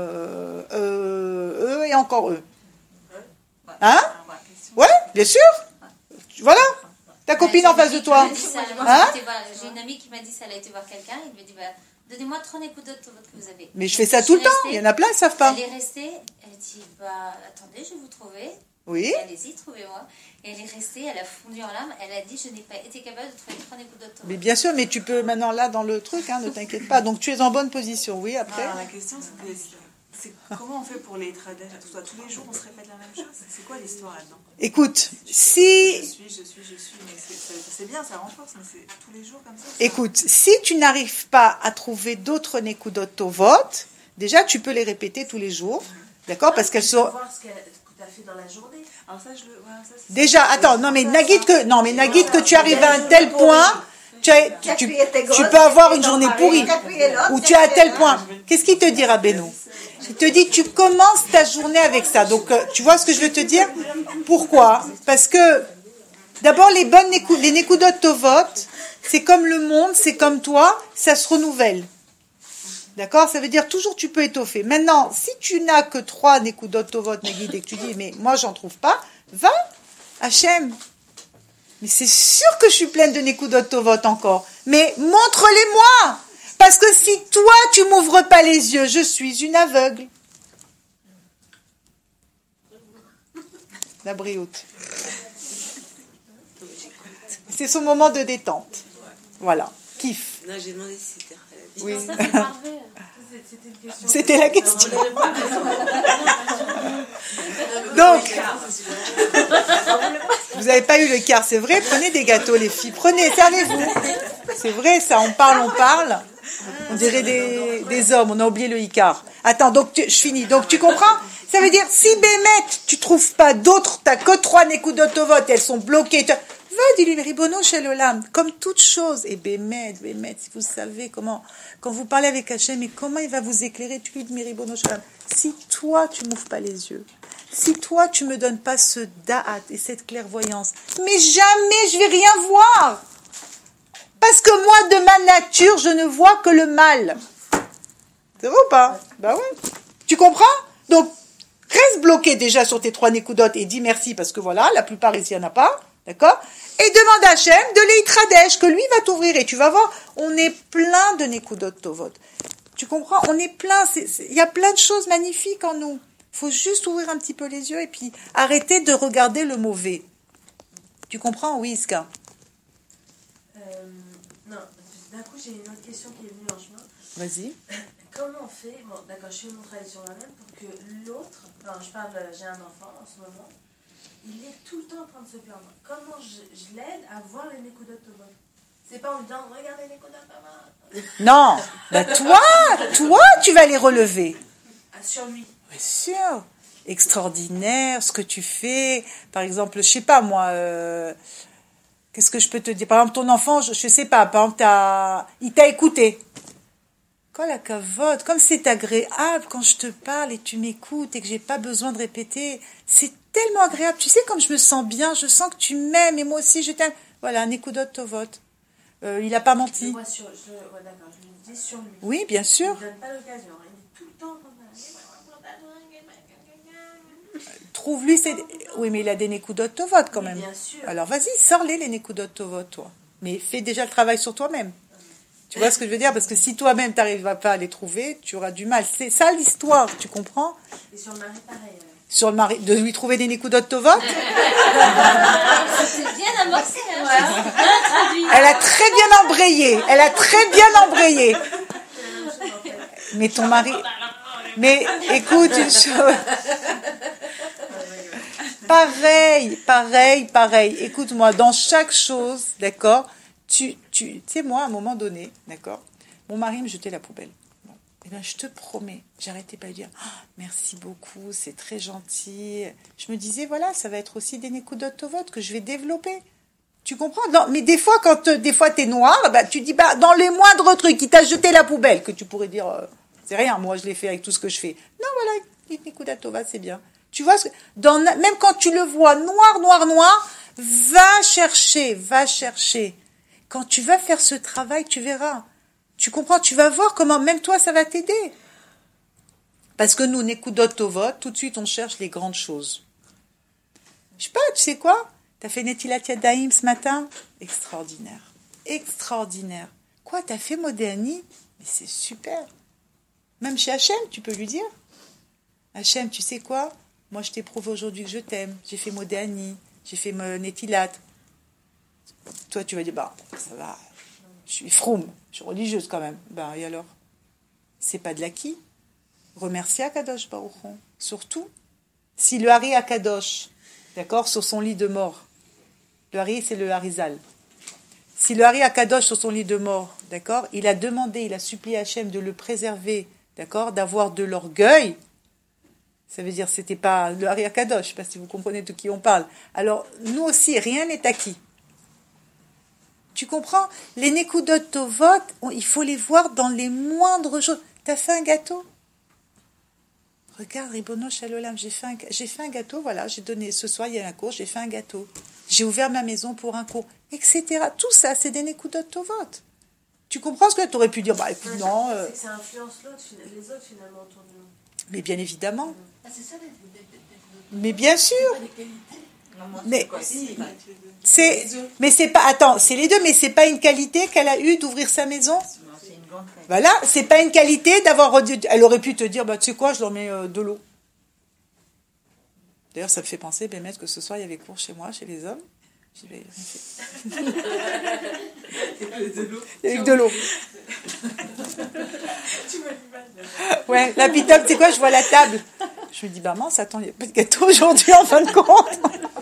et encore eux. Hein? Ouais, bien sûr. Voilà. Ta copine en face de toi. Hein? J'ai une amie qui m'a dit ça, elle a été voir quelqu'un, il lui a dit, bah, donnez-moi 3 Nekudot Tovot que vous avez. Mais je fais ça tout le temps. Il y en a plein, ils ne savent pas. Elle est restée, elle dit, bah, attendez, je vais vous trouver. Oui. Allez-y, trouvez-moi. Et elle est restée, elle a fondu en larmes, elle a dit, je n'ai pas été capable de trouver 3 Nekudot Tovot. Mais bien sûr, mais tu peux maintenant là dans le truc, hein, ne t'inquiète pas. Donc tu es en bonne position, oui, après. Alors, la question, c'est comment on fait pour les traders? Tous les jours, on se répète la même chose. C'est quoi l'histoire là-dedans? Écoute, si... Je suis, mais c'est bien, ça renforce, mais c'est tous les jours comme ça. Écoute, si tu n'arrives pas à trouver d'autres Nekudot Tovot, déjà tu peux les répéter tous les jours, d'accord? Parce qu'elles sont... voir ce que tu as fait dans la journée. Alors ça, c'est Déjà, attends, non mais Nagid que tu arrives à un tel point, tu peux avoir une journée pourrie, ou tu es à tel point. Qu'est-ce qu'il te dit, Rabbeinu? Il te dit, tu commences ta journée avec ça. Donc, tu vois ce que je veux te dire? Pourquoi? Parce que, d'abord, les Nekudot Tovot, c'est comme le monde, c'est comme toi, ça se renouvelle. D'accord? Ça veut dire toujours tu peux étoffer. Maintenant, si tu n'as que 3 Nekudot Tovot, Nagid, et que tu dis, mais moi, j'en trouve pas, va, Hachem. Mais c'est sûr que je suis pleine de Nekudot Tovot encore. Mais montre-les-moi! Parce que si toi, tu m'ouvres pas les yeux, je suis une aveugle. La brioute. C'est son moment de détente. Voilà. Kiff. Non, j'ai demandé si c'était Oui. Ça, c'est parfait. C'était la question. Donc, vous n'avez pas eu le quart, c'est vrai? Prenez des gâteaux, les filles. Prenez, servez-vous. C'est vrai, ça, on parle. On dirait des hommes, on a oublié le Icar. Attends, donc je finis. Donc tu comprends? Ça veut dire, si Bémet, tu trouves pas d'autres, t'as que 3 Nekudot Tovot, elles sont bloquées. Va, dis-lui, Ribono Shel Olam, comme toute chose. Et Bémet, si vous savez comment, quand vous parlez avec Hachem, mais comment il va vous éclairer, tu lui dis, Ribono Shel Olam. Si toi, tu m'ouvres pas les yeux, si toi, tu me donnes pas ce da'at et cette clairvoyance, mais jamais je vais rien voir. Parce que moi, de ma nature, je ne vois que le mal. C'est vrai ou pas? Bah ouais. Tu comprends? Donc, reste bloqué déjà sur tes 3 Nekudot et dis merci parce que voilà, la plupart ici, il n'y en a pas. D'accord? Et demande à Hachem de l'Eitradesh, que lui va t'ouvrir. Et tu vas voir, on est plein de Nekudot Tovot. Tu comprends? On est plein. Il y a plein de choses magnifiques en nous. Il faut juste ouvrir un petit peu les yeux et puis arrêter de regarder le mauvais. Tu comprends? Oui, Iska. Non, d'un coup, j'ai une autre question qui est venue en chemin. Vas-y. Comment on fait, bon d'accord, je fais mon travail sur moi-même pour que l'autre, enfin je parle, j'ai un enfant en ce moment, il est tout le temps en train de se plaindre. Comment je l'aide à voir les Nekudot Tovot? C'est pas en lui disant, regardez les Nekudot Tovot. Non, bah toi, tu vas les relever. Ah, sur lui. Bien sûr. Extraordinaire, ce que tu fais. Par exemple, je sais pas moi, qu'est-ce que je peux te dire? Par exemple, ton enfant, je sais pas, par exemple, il t'a écouté. La cavote, comme c'est agréable quand je te parle et tu m'écoutes et que j'ai pas besoin de répéter, c'est tellement agréable. Tu sais comme je me sens bien, je sens que tu m'aimes et moi aussi je t'aime. Voilà, un Nekudot Tovot. Il a pas menti. Je le vois d'accord, je le dis sur lui. Oui, bien sûr. Il ne donne pas l'occasion, il est tout le temps en train de... Trouve-lui ses... Oui, mais il a des Nekudot Tovot quand même. Bien sûr. Alors vas-y, sors-les les Nekudot Tovot, toi. Mais fais déjà le travail sur toi-même. Tu vois ce que je veux dire? Parce que si toi-même tu n'arrives pas à les trouver, tu auras du mal. C'est ça l'histoire, tu comprends? Et sur le mari, pareil. Sur le mari, de lui trouver des Nekudot Tovot? C'est bien amorcé, hein. Elle a très bien embrayé. Elle a très bien embrayé. Mais ton mari... Mais écoute une chose... Pareil. Écoute-moi, dans chaque chose, d'accord? Tu sais, moi, à un moment donné, d'accord, mon mari me jetait la poubelle. Bon. Eh bien, je te promets, j'arrêtais pas de dire merci beaucoup, c'est très gentil. Je me disais, voilà, ça va être aussi des Nekudot Tovot que je vais développer. Tu comprends? Non, mais des fois, quand t'es noir, bah, tu dis, bah, dans les moindres trucs, il t'a jeté la poubelle, que tu pourrais dire, c'est rien, moi, je l'ai fait avec tout ce que je fais. Non, voilà, les Nekudot Tovot, c'est bien. Tu vois, même quand tu le vois noir, va chercher. Quand tu vas faire ce travail, tu verras. Tu comprends? Tu vas voir comment même toi, ça va t'aider. Parce que nous, Nekudot Tovot, tout de suite, on cherche les grandes choses. Je sais pas, tu sais quoi? T'as fait Netilat Yadayim ce matin? Extraordinaire. Quoi, t'as fait Modéani? Mais c'est super. Même chez Hachem, tu peux lui dire. Hachem, tu sais quoi? Moi, je t'ai prouvé aujourd'hui que je t'aime. J'ai fait Modéani. J'ai fait Netilat. Toi, tu vas dire, bah, ça va, je suis froum, je suis religieuse quand même. Bah, et alors? C'est pas de l'acquis. Remercie Akadosh Baruch Hu. Surtout, si le Hari Akadosh, d'accord, sur son lit de mort, le Hari, c'est le Harizal. Si le Hari Akadosh, sur son lit de mort, d'accord, il a supplié Hachem de le préserver, d'accord, d'avoir de l'orgueil. Ça veut dire, c'était pas le Hari Akadosh, je sais pas si vous comprenez de qui on parle. Alors, nous aussi, rien n'est acquis. Tu comprends? Les Nekudot Tovot, il faut les voir dans les moindres choses. T'as fait un gâteau? Regarde, Ribono Shalolam, j'ai fait un gâteau, voilà, j'ai donné, ce soir, il y a un cours, j'ai fait un gâteau. J'ai ouvert ma maison pour un cours, etc. Tout ça, c'est des Nekudot Tovot. Tu comprends ce que tu aurais pu dire? Bah, écoute, non. C'est que ça influence les autres, finalement, autour de nous. Mais bien évidemment. Ah, c'est ça, Mais bien sûr. Mais c'est les deux, mais c'est pas une qualité qu'elle a eue d'ouvrir sa maison. Voilà, c'est pas une qualité d'avoir. Elle aurait pu te dire, bah tu sais quoi, je leur mets de l'eau. D'ailleurs, ça me fait penser, Bémet, que ce soir il y avait cours chez moi, chez les hommes. J'y vais. Avec de l'eau. Ouais, la pitop, tu sais quoi, je vois la table. Je me dis, bah mince, attends, il n'y a pas de gâteau aujourd'hui en fin de compte.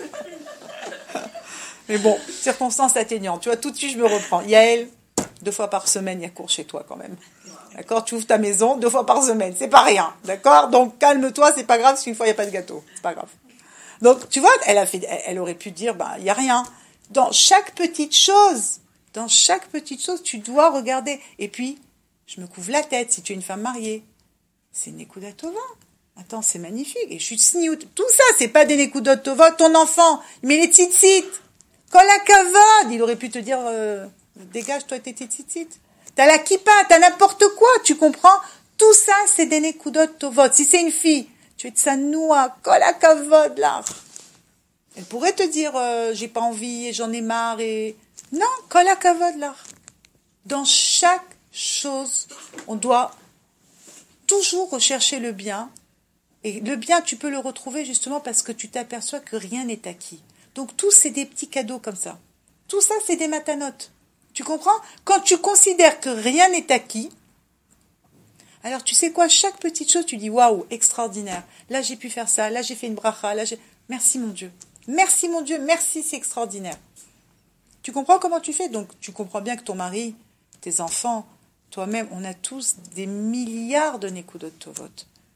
Mais bon, circonstances atténuantes. Tu vois, tout de suite, je me reprends. Yael, 2 fois par semaine, il y a cours chez toi quand même. D'accord? Tu ouvres ta maison 2 fois par semaine. C'est pas rien. D'accord? Donc, calme-toi, c'est pas grave si une fois, il n'y a pas de gâteau. C'est pas grave. Donc, tu vois, elle aurait pu dire, bah, il n'y a rien. Dans chaque petite chose, tu dois regarder. Et puis, je me couvre la tête si tu es une femme mariée. C'est une Nekudot Tovot. Attends, c'est magnifique. Et je suis sniout. Tout ça, c'est pas des Nekudot Tovot. Ton enfant, mais les tzitzit. Kol hakavod. Il aurait pu te dire, dégage-toi tes tzitzit. T'as la kippa, t'as n'importe quoi, tu comprends? Tout ça, c'est des Nekudot Tovot. Si c'est une fille, tu es de sa noix, Kol hakavod, là. Elle pourrait te dire j'ai pas envie et j'en ai marre et non, kol hakavod là. Dans chaque chose, on doit toujours rechercher le bien. Et le bien, tu peux le retrouver justement parce que tu t'aperçois que rien n'est acquis. Donc tout, c'est des petits cadeaux comme ça. Tout ça, c'est des matanotes. Tu comprends? Quand tu considères que rien n'est acquis, alors tu sais quoi? Chaque petite chose, tu dis waouh, extraordinaire. Là, j'ai pu faire ça. Là, j'ai fait une bracha. Merci mon Dieu. Merci mon Dieu. Merci, c'est extraordinaire. Tu comprends comment tu fais? Donc tu comprends bien que ton mari, tes enfants, toi-même, on a tous des milliards de nekudot tovot.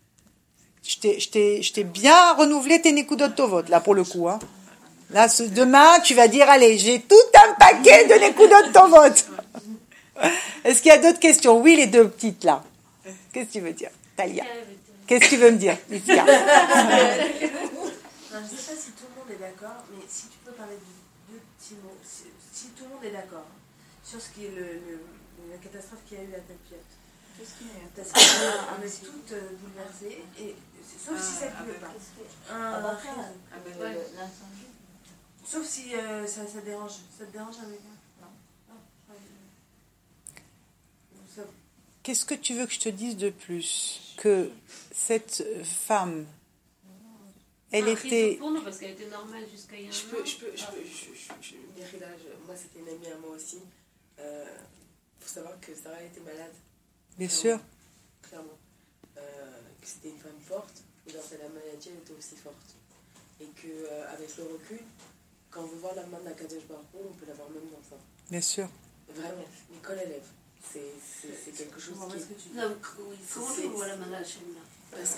Je t'ai bien renouvelé tes nekudot tovot, là, pour le coup. Hein. Là, demain, tu vas dire, allez, j'ai tout un paquet de nekudot tovot. Est-ce qu'il y a d'autres questions? Oui, les deux petites, là. Qu'est-ce que tu veux dire? Talia. Qu'est-ce que tu veux me dire? Iska. Non, je ne sais pas si tout le monde est d'accord, mais si tu peux parler de deux petits mots. Si tout le monde est d'accord sur ce qui est la catastrophe qu'il y a eu à Talpiot. Parce qu'on est toutes bouleversées, et, sauf si ça ne pleut pas. Sauf si ça dérange. Ça te dérange avec non. Qu'est-ce que tu veux que je te dise de plus? Que cette femme, elle était... Pour nous, parce qu'elle était normale jusqu'à il y a un an. Moi, c'était une amie à moi aussi. Il faut savoir que Sarah était malade. Bien sûr. Clairement. Que c'était une femme forte, et dans la maladie, elle était aussi forte. Et qu'avec le recul, quand on veut voir la main d'Akadosh Baruch Hu, on peut la voir même dans ça. Bien sûr. Vraiment, Nicole élève. C'est quelque chose qui... Non, comment tu vois la main d'Hachem là?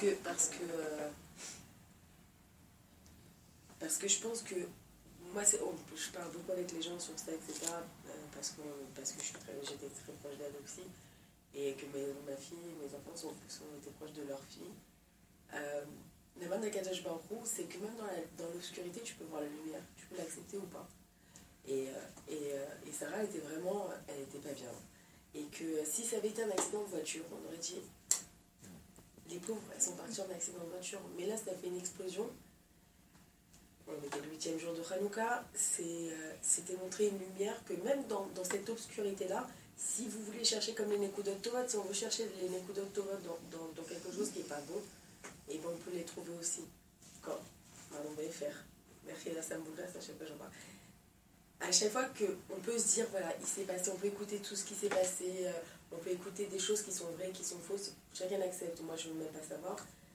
Parce que je pense que moi, je parle beaucoup avec les gens sur ça, etc. Parce que j'étais très proche d'Adoxie et que ma fille et mes enfants sont été proches de leur fille. La main d'Akadosh Baruch Hu, c'est que même dans l'obscurité, tu peux voir la lumière, tu peux l'accepter ou pas. Et Sarah, elle était pas bien. Et que si ça avait été un accident de voiture, on aurait dit, les pauvres, elles sont parties en accident de voiture. Mais là, ça fait une explosion. On était le 8e jour de Hanouka. C'était montrer une lumière que même dans cette obscurité-là, si vous voulez chercher comme les nekudot tovot, si on veut chercher les nekudot tovot dans quelque chose qui n'est pas bon, et ben on peut les trouver aussi. Quand on va les faire. Merci là, ça me bouleverse à chaque fois que j'en parle. À chaque fois qu'on peut se dire, voilà, il s'est passé, on peut écouter tout ce qui s'est passé, on peut écouter des choses qui sont vraies, qui sont fausses, chacun accepte, moi je ne veux même pas savoir.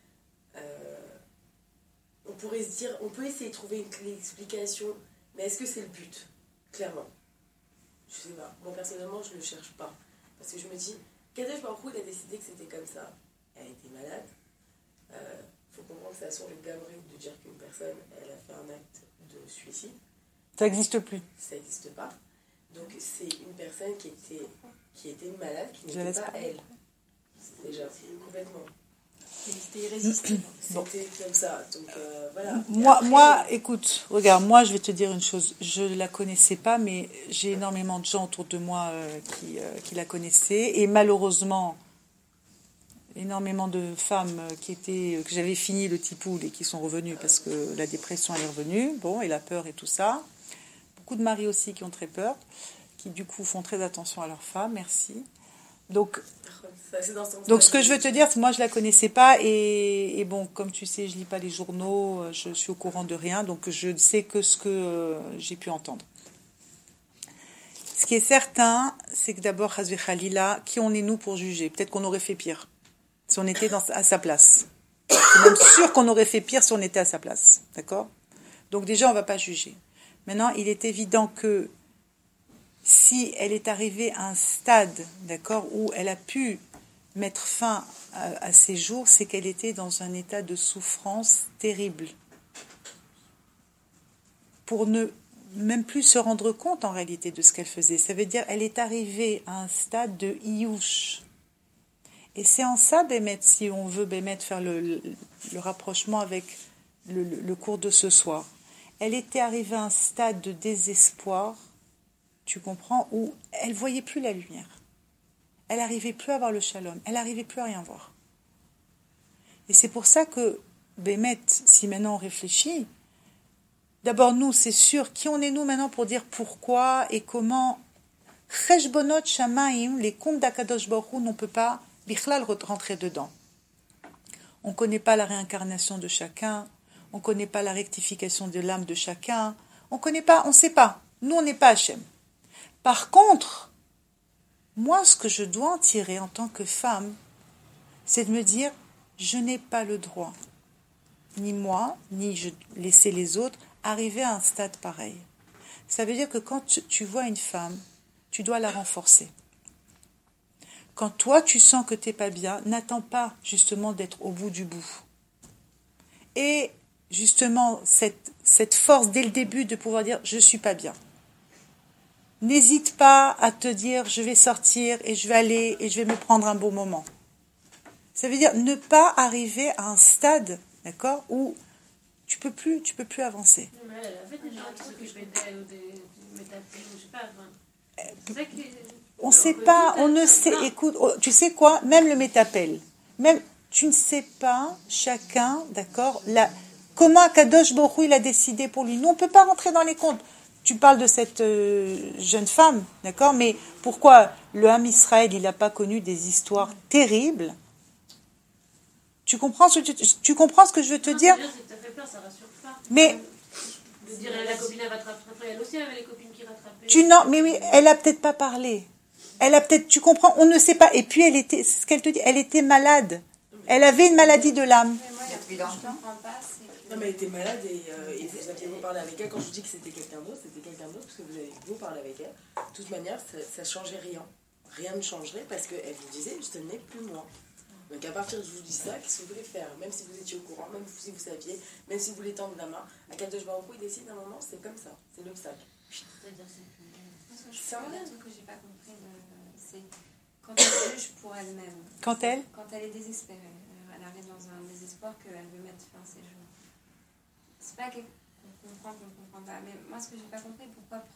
On pourrait se dire, on peut essayer de trouver une explication, mais est-ce que c'est le but? Clairement. Je sais pas. Moi personnellement, je ne le cherche pas. Parce que je me dis, Kadesh Baruch Hu, il a décidé que c'était comme ça. Elle était malade. Faut comprendre que c'est à son gabarit de dire qu'une personne, elle a fait un acte de suicide. Ça n'existe plus. Ça n'existe pas. Donc c'est une personne qui était malade, qui n'était pas elle. Déjà, complètement. C'était irrésistible. C'était comme ça. Donc voilà. Moi, écoute, regarde, moi je vais te dire une chose. Je ne la connaissais pas, mais j'ai énormément de gens autour de moi qui la connaissaient. Et malheureusement, énormément de femmes que j'avais fini le tipoul et qui sont revenues parce que la dépression elle est revenue. Bon, et la peur et tout ça. Beaucoup de maris aussi qui ont très peur, qui du coup font très attention à leurs femmes, merci. Donc ce que je veux te dire, moi je la connaissais pas et bon, comme tu sais, je lis pas les journaux, je suis au courant de rien, donc je ne sais que ce que j'ai pu entendre. Ce qui est certain, c'est que d'abord, Chazvé Khalila, qui on est nous pour juger? Peut-être qu'on aurait fait pire si on était à sa place. Je suis même sûre qu'on aurait fait pire si on était à sa place, d'accord? Donc déjà, on va pas juger. Maintenant, il est évident que si elle est arrivée à un stade, d'accord, où elle a pu mettre fin à ses jours, c'est qu'elle était dans un état de souffrance terrible. Pour ne même plus se rendre compte en réalité de ce qu'elle faisait. Ça veut dire qu'elle est arrivée à un stade de iyouch. Et c'est en ça, Bémet, si on veut Bémet faire le rapprochement avec le cours de ce soir. Elle était arrivée à un stade de désespoir, tu comprends, où elle ne voyait plus la lumière. Elle n'arrivait plus à voir le shalom. Elle n'arrivait plus à rien voir. Et c'est pour ça que, Bémet, si maintenant on réfléchit, D'abord, nous, c'est sûr, qui on est nous maintenant pour dire pourquoi et comment? Cheshbonot Shamaim, les comptes d'Akadosh Baruch Hu, on ne peut pas bichlal rentrer dedans. On ne connaît pas la réincarnation de chacun, on ne connaît pas la rectification de l'âme de chacun, on ne sait pas. Nous, on n'est pas Hachem. Par contre, moi, ce que je dois en tirer en tant que femme, c'est de me dire, je n'ai pas le droit, ni moi, ni je laisser les autres, arriver à un stade pareil. Ça veut dire que quand tu vois une femme, tu dois la renforcer. Quand toi, tu sens que tu n'es pas bien, n'attends pas justement d'être au bout du bout. Et justement, cette force dès le début de pouvoir dire « je ne suis pas bien ». N'hésite pas à te dire « je vais sortir et je vais aller et je vais me prendre un beau moment ». Ça veut dire ne pas arriver à un stade, d'accord, où tu peux plus avancer. Mais elle avait déjà un truc que je m'étais ou je sais pas. On ne sait pas, on ne sait. Écoute, tu sais quoi? Même le métapel, même tu ne sais pas chacun, d'accord. Comment Akadosh Baruch Hu il a décidé pour lui. Nous, on ne peut pas rentrer dans les comptes. Tu parles de cette jeune femme, d'accord. Mais pourquoi le Ham Israël il n'a pas connu des histoires terribles? Tu comprends ce que je veux te dire? Ça fait peur, ça rassure pas. Mais de dire la copine elle va te rattraper, elle aussi elle avait les copines qui rattrapaient. Non, mais oui, elle a peut-être pas parlé. Elle a peut-être, tu comprends, on ne sait pas. Et puis c'est ce qu'elle te dit, elle était malade. Elle avait une maladie de l'âme. Je comprends pas. Non, mais elle était malade et vous aviez beau parler avec elle. Quand je vous dis que c'était quelqu'un d'autre, parce que vous avez beau parler avec elle. De toute manière, ça changeait rien. Rien ne changerait parce qu'elle vous disait, je ne n'ai plus moi. Donc à partir de je vous dis ça, qu'est-ce que vous voulez faire? Même si vous étiez au courant, même si vous saviez, même si vous voulez tendre la main, Akadosh Baruch Hu, il décide d'un moment, c'est comme ça, c'est l'obstacle. C'est un truc que j'ai pas compris, c'est quand elle juge pour elle-même. Quand elle est désespérée, elle arrive dans un désespoir qu'elle veut mettre fin à ses jours. C'est pas qu'on comprend pas, mais moi ce que j'ai pas compris, pourquoi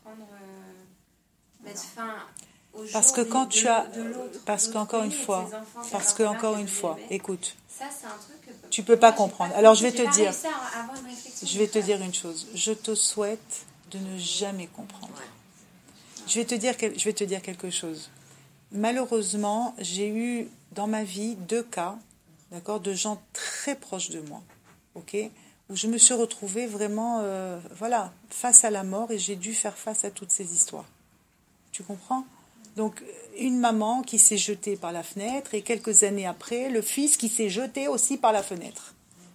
mettre fin au jour parce que quand tu as, parce qu'encore une fois, écoute, ça, c'est un truc que tu peux pas comprendre. Alors je vais te dire, je vais te dire une chose. Je te souhaite de ne jamais comprendre. Je vais te dire quelque chose. Malheureusement, j'ai eu dans ma vie 2 cas, d'accord, de gens très proches de moi, ok, où je me suis retrouvée vraiment, face à la mort et j'ai dû faire face à toutes ces histoires. Tu comprends? Donc, une maman qui s'est jetée par la fenêtre et quelques années après, le fils qui s'est jeté aussi par la fenêtre.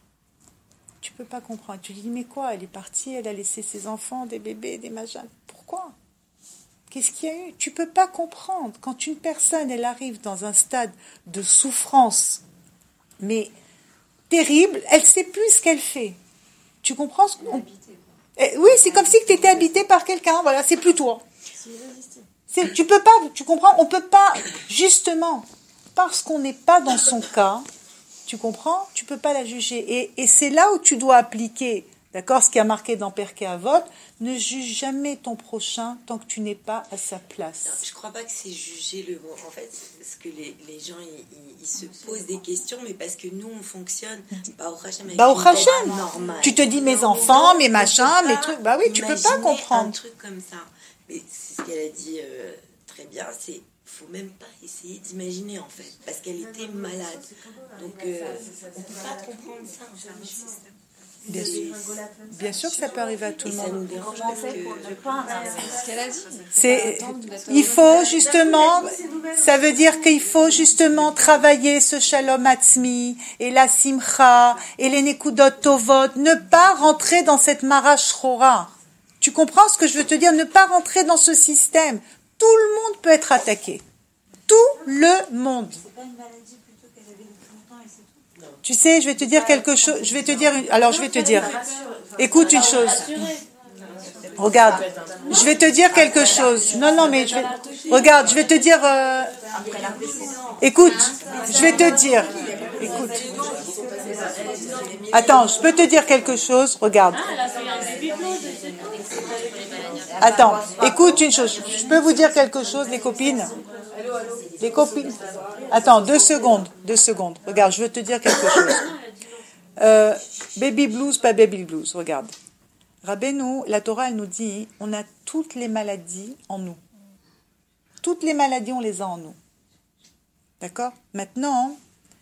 Tu peux pas comprendre. Tu dis, mais quoi? Elle est partie, elle a laissé ses enfants, des bébés, des machins. Pourquoi? Qu'est-ce qu'il y a eu? Tu peux pas comprendre. Quand une personne, elle arrive dans un stade de souffrance, mais terrible, elle sait plus ce qu'elle fait. Tu comprends ce qu'on... Oui, c'est comme si tu étais habité par quelqu'un. Voilà, c'est plus toi. Tu peux pas, tu comprends? On peut pas, justement, parce qu'on n'est pas dans son cas, tu comprends? Tu peux pas la juger. Et c'est là où tu dois appliquer, d'accord, ce qui a marqué dans Perkei Avot, ne juge jamais ton prochain tant que tu n'es pas à sa place. Non, je crois pas que c'est juger le mot. En fait, parce que les gens, ils se posent des questions, mais parce que nous, on fonctionne. Baruch Hashem. Normal. Tu te dis mes enfants, mes machins, mes trucs. Bah oui, tu peux pas comprendre. Un truc comme ça. Mais c'est ce qu'elle a dit très bien, c'est faut même pas essayer d'imaginer en fait, parce qu'elle était malade. Donc on peut pas comprendre ça. Bien sûr que ça peut arriver à tout le monde. Ça nous dérange parce que il faut justement, ça veut dire qu'il faut justement travailler ce shalom atzmi et la simcha et les nekudot tovot, ne pas rentrer dans cette mara shrora. Tu comprends ce que je veux te dire? Ne pas rentrer dans ce système. Tout le monde peut être attaqué. Tout le monde. C'est pas une maladie plutôt qu'elle avait depuis longtemps et c'est tout. Tu sais, je vais te dire quelque chose. Je vais te dire. Écoute une chose. Regarde. Je vais te dire quelque chose. Non, mais regarde, je vais te dire. Écoute, je vais te dire. Écoute. Attends, je peux te dire quelque chose. Regarde. Attends, écoute une chose. Je peux vous dire quelque chose, les copines? Les copines. Attends, 2 secondes. Regarde, je veux te dire quelque chose. Baby blues, pas baby blues. Regarde. Rabbeinu, la Torah, elle nous dit, on a toutes les maladies en nous. Toutes les maladies, on les a en nous. D'accord? Maintenant,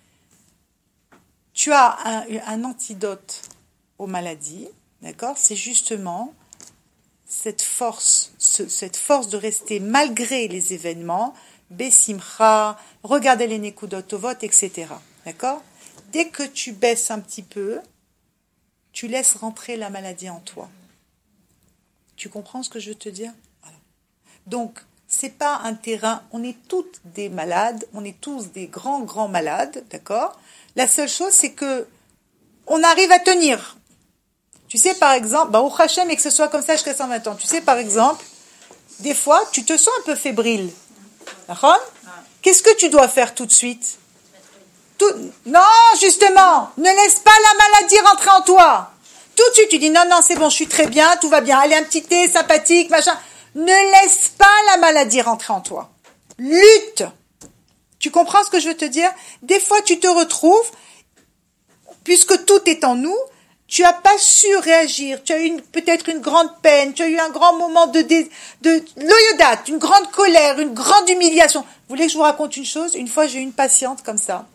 tu as un antidote aux maladies, d'accord? C'est justement cette force de rester malgré les événements, Bessimcha, regarder les Nekudot Tovot, etc. D'accord? Dès que tu baisses un petit peu, tu laisses rentrer la maladie en toi. Tu comprends ce que je veux te dire? Voilà. Donc, c'est pas un terrain, on est toutes des malades, on est tous des grands malades, d'accord? La seule chose, c'est que on arrive à tenir. Tu sais, par exemple, Baruch Hashem, et que ce soit comme ça jusqu'à 120 ans. Tu sais, par exemple, des fois, tu te sens un peu fébrile. D'accord? Qu'est-ce que tu dois faire tout de suite? Non, justement, ne laisse pas la maladie rentrer en toi. Tout de suite, tu dis, non, c'est bon, je suis très bien, tout va bien. Allez, un petit thé sympathique, machin. Ne laisse pas la maladie rentrer en toi. Lutte. Tu comprends ce que je veux te dire? Des fois, tu te retrouves, puisque tout est en nous, tu n'as pas su réagir, tu as eu peut-être une grande peine, tu as eu un grand moment de loyodat, une grande colère, une grande humiliation. Vous voulez que je vous raconte une chose? Une fois, j'ai eu une patiente comme ça.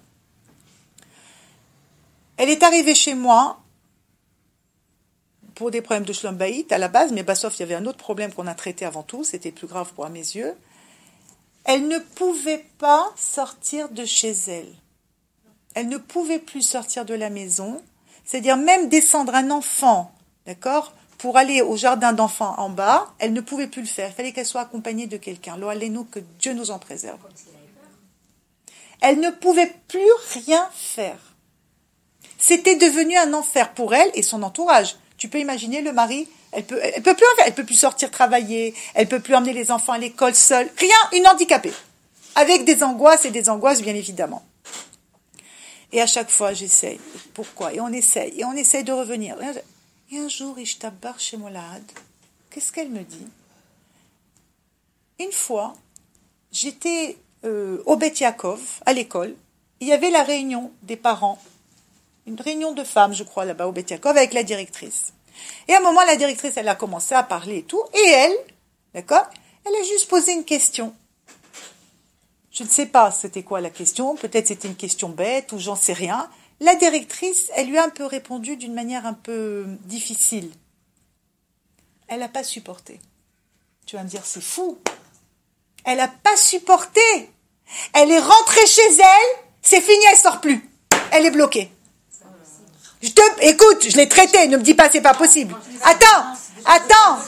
Elle est arrivée chez moi pour des problèmes de shlom bayit à la base, mais sauf il y avait un autre problème qu'on a traité avant tout, c'était plus grave pour mes yeux. Elle ne pouvait pas sortir de chez elle. Elle ne pouvait plus sortir de la maison. C'est-à-dire même descendre un enfant, d'accord, pour aller au jardin d'enfants en bas, elle ne pouvait plus le faire. Il fallait qu'elle soit accompagnée de quelqu'un. Lo alenu, que Dieu nous en préserve. Elle ne pouvait plus rien faire. C'était devenu un enfer pour elle et son entourage. Tu peux imaginer le mari, elle peut plus en faire, elle peut plus sortir travailler, elle peut plus emmener les enfants à l'école seule, rien, une handicapée. Avec des angoisses bien évidemment. Et à chaque fois, j'essaye. Pourquoi? Et on essaye de revenir. Et un jour, Ishtabar chez Molad, qu'est-ce qu'elle me dit? Une fois, j'étais au Beth Yaakov, à l'école. Il y avait la réunion des parents. Une réunion de femmes, je crois, là-bas au Beth Yaakov, avec la directrice. Et à un moment, la directrice, elle a commencé à parler et tout. Et elle, d'accord, elle a juste posé une question. Je ne sais pas c'était quoi la question, peut-être c'était une question bête ou j'en sais rien. La directrice, elle lui a un peu répondu d'une manière un peu difficile. Elle n'a pas supporté. Tu vas me dire, c'est fou. Elle n'a pas supporté. Elle est rentrée chez elle, c'est fini, elle ne sort plus. Elle est bloquée. Écoute, je l'ai traité, ne me dis pas c'est pas possible. Attends.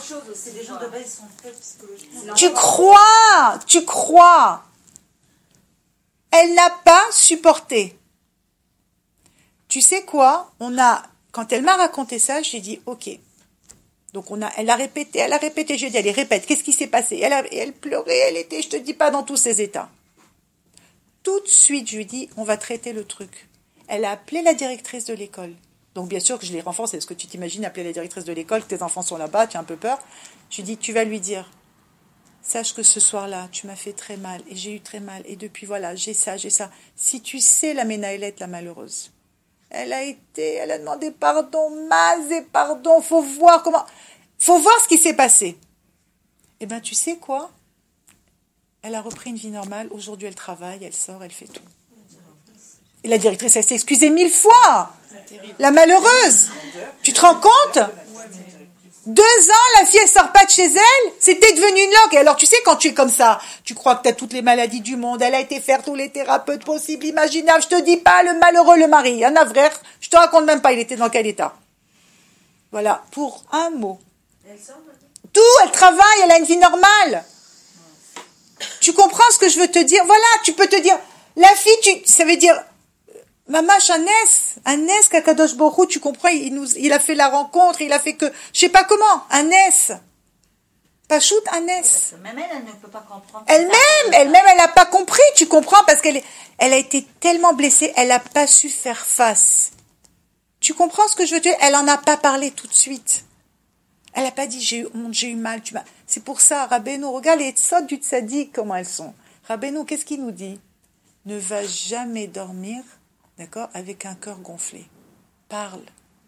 Tu crois. Elle n'a pas supporté. Tu sais quoi? Quand elle m'a raconté ça, j'ai dit ok. Donc elle a répété. J'ai dit allez répète. Qu'est-ce qui s'est passé? Elle pleurait. Elle était, je te dis pas dans tous ses états. Tout de suite, je lui dis on va traiter le truc. Elle a appelé la directrice de l'école. Donc bien sûr que je l'ai renforcé. Est-ce que tu t'imagines appeler la directrice de l'école, que tes enfants sont là-bas, tu as un peu peur? Je lui dis tu vas lui dire. Sache que ce soir-là, tu m'as fait très mal et j'ai eu très mal. Et depuis, voilà, j'ai ça. Si tu sais la Ménaëlette, la malheureuse, elle a demandé pardon, faut voir ce qui s'est passé. Eh bien, tu sais quoi? Elle a repris une vie normale. Aujourd'hui, elle travaille, elle sort, elle fait tout. Et la directrice, elle s'est excusée 1000 fois. La malheureuse. Tu te rends compte? 2 ans, la fille, elle sort pas de chez elle. C'était devenu une langue. Et alors, tu sais, quand tu es comme ça, tu crois que tu as toutes les maladies du monde. Elle a été faire tous les thérapeutes possibles, imaginables. Je te dis pas le malheureux, le mari. Un vrai, je te raconte même pas, il était dans quel état. Voilà, pour un mot. Tout, elle travaille, elle a une vie normale. Tu comprends ce que je veux te dire? Voilà, tu peux te dire, la fille, ça veut dire, Mamash, un nes qu'Akadosh Baruch Hu, tu comprends, il a fait la rencontre, il a fait que, je sais pas comment, un nes. Pachout, un nes. Même elle ne peut pas comprendre. Elle-même, elle n'a pas compris, tu comprends, parce elle a été tellement blessée, elle n'a pas su faire face. Tu comprends ce que je veux dire? Elle en a pas parlé tout de suite. Elle n'a pas dit, j'ai eu honte, j'ai eu mal, C'est pour ça, Rabbeinu, regarde les tzod du tzaddik, comment elles sont. Rabbeinu, qu'est-ce qu'il nous dit? Ne va jamais dormir, d'accord, avec un cœur gonflé. Parle.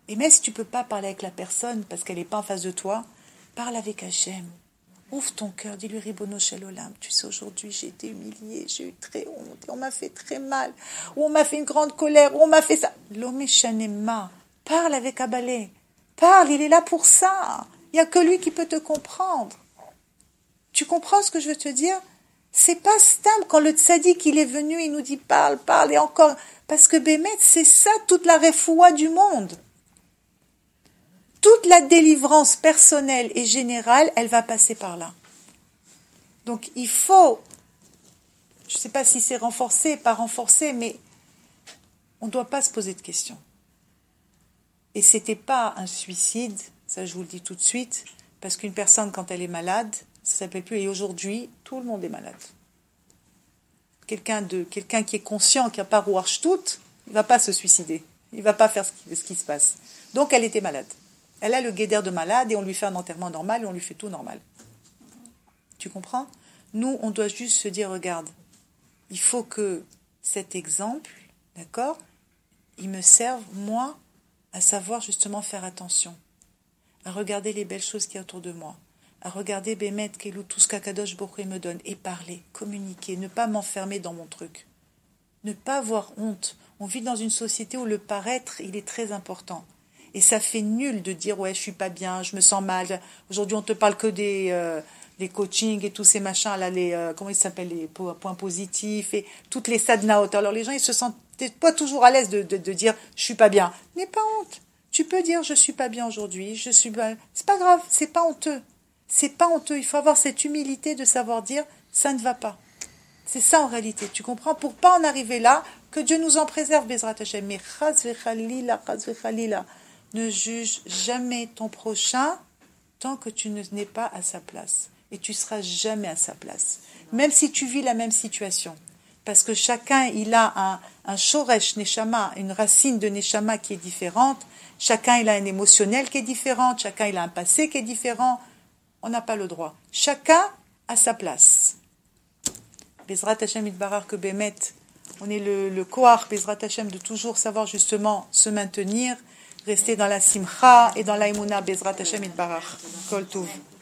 Et même si tu ne peux pas parler avec la personne parce qu'elle n'est pas en face de toi, parle avec Hachem. Ouvre ton cœur, dis-lui Ribono Shel Olam. Tu sais, aujourd'hui, j'ai été humiliée, j'ai eu très honte, on m'a fait très mal, ou on m'a fait une grande colère, ou on m'a fait ça. L'homme Shanema, parle avec Abalé. Parle, il est là pour ça. Il n'y a que lui qui peut te comprendre. Tu comprends ce que je veux te dire? C'est pas stam quand le tzaddik il est venu, il nous dit parle, parle, et encore. Parce que Bémet, c'est ça toute la refoua du monde. Toute la délivrance personnelle et générale, elle va passer par là. Donc il faut, je ne sais pas si c'est renforcé, pas renforcé, mais on ne doit pas se poser de questions. Et ce n'était pas un suicide, ça je vous le dis tout de suite, parce qu'une personne quand elle est malade, ça ne s'appelle plus, et aujourd'hui, tout le monde est malade. Quelqu'un qui est conscient, qui n'a pas rouarche toute, il ne va pas se suicider, il ne va pas faire ce qui se passe. Donc elle était malade. Elle a le guédère de malade et on lui fait un enterrement normal et on lui fait tout normal. Tu comprends? Nous, on doit juste se dire, regarde, il faut que cet exemple, d'accord, il me serve, moi, à savoir justement faire attention, à regarder les belles choses qu'il y a autour de moi, à regarder Bémet, Kelou, tout ce qu'Akadosh Baruch Hu me donne, et parler, communiquer, ne pas m'enfermer dans mon truc, ne pas avoir honte. On vit dans une société où le paraître, il est très important. Et ça fait nul de dire, ouais, je suis pas bien, je me sens mal. Aujourd'hui, on te parle que des coachings et tous ces machins, là, comment ils s'appellent, les points positifs et toutes les sadnaot. Alors, les gens, ils se sentent pas toujours à l'aise de dire, je suis pas bien. N'aie pas honte. Tu peux dire, je suis pas bien aujourd'hui, je suis pas... C'est pas grave, c'est pas honteux. C'est pas honteux. Il faut avoir cette humilité de savoir dire, ça ne va pas. C'est ça en réalité. Tu comprends? Pour pas en arriver là, que Dieu nous en préserve, Bezrat Hashem. Mais chas vechalila. Ne juge jamais ton prochain tant que tu n'es pas à sa place. Et tu seras jamais à sa place. Même si tu vis la même situation. Parce que chacun, il a un shoresh neshama, une racine de neshama qui est différente. Chacun, il a un émotionnel qui est différent. Chacun, il a un passé qui est différent. On n'a pas le droit. Chacun à sa place. Bezrat Hashem Yitbarach que Bémet, on est le koach, Bezrat Hashem, de toujours savoir justement se maintenir, rester dans la simcha et dans la imuna, Bezrat Hashem Yitbarach. Kol Tov.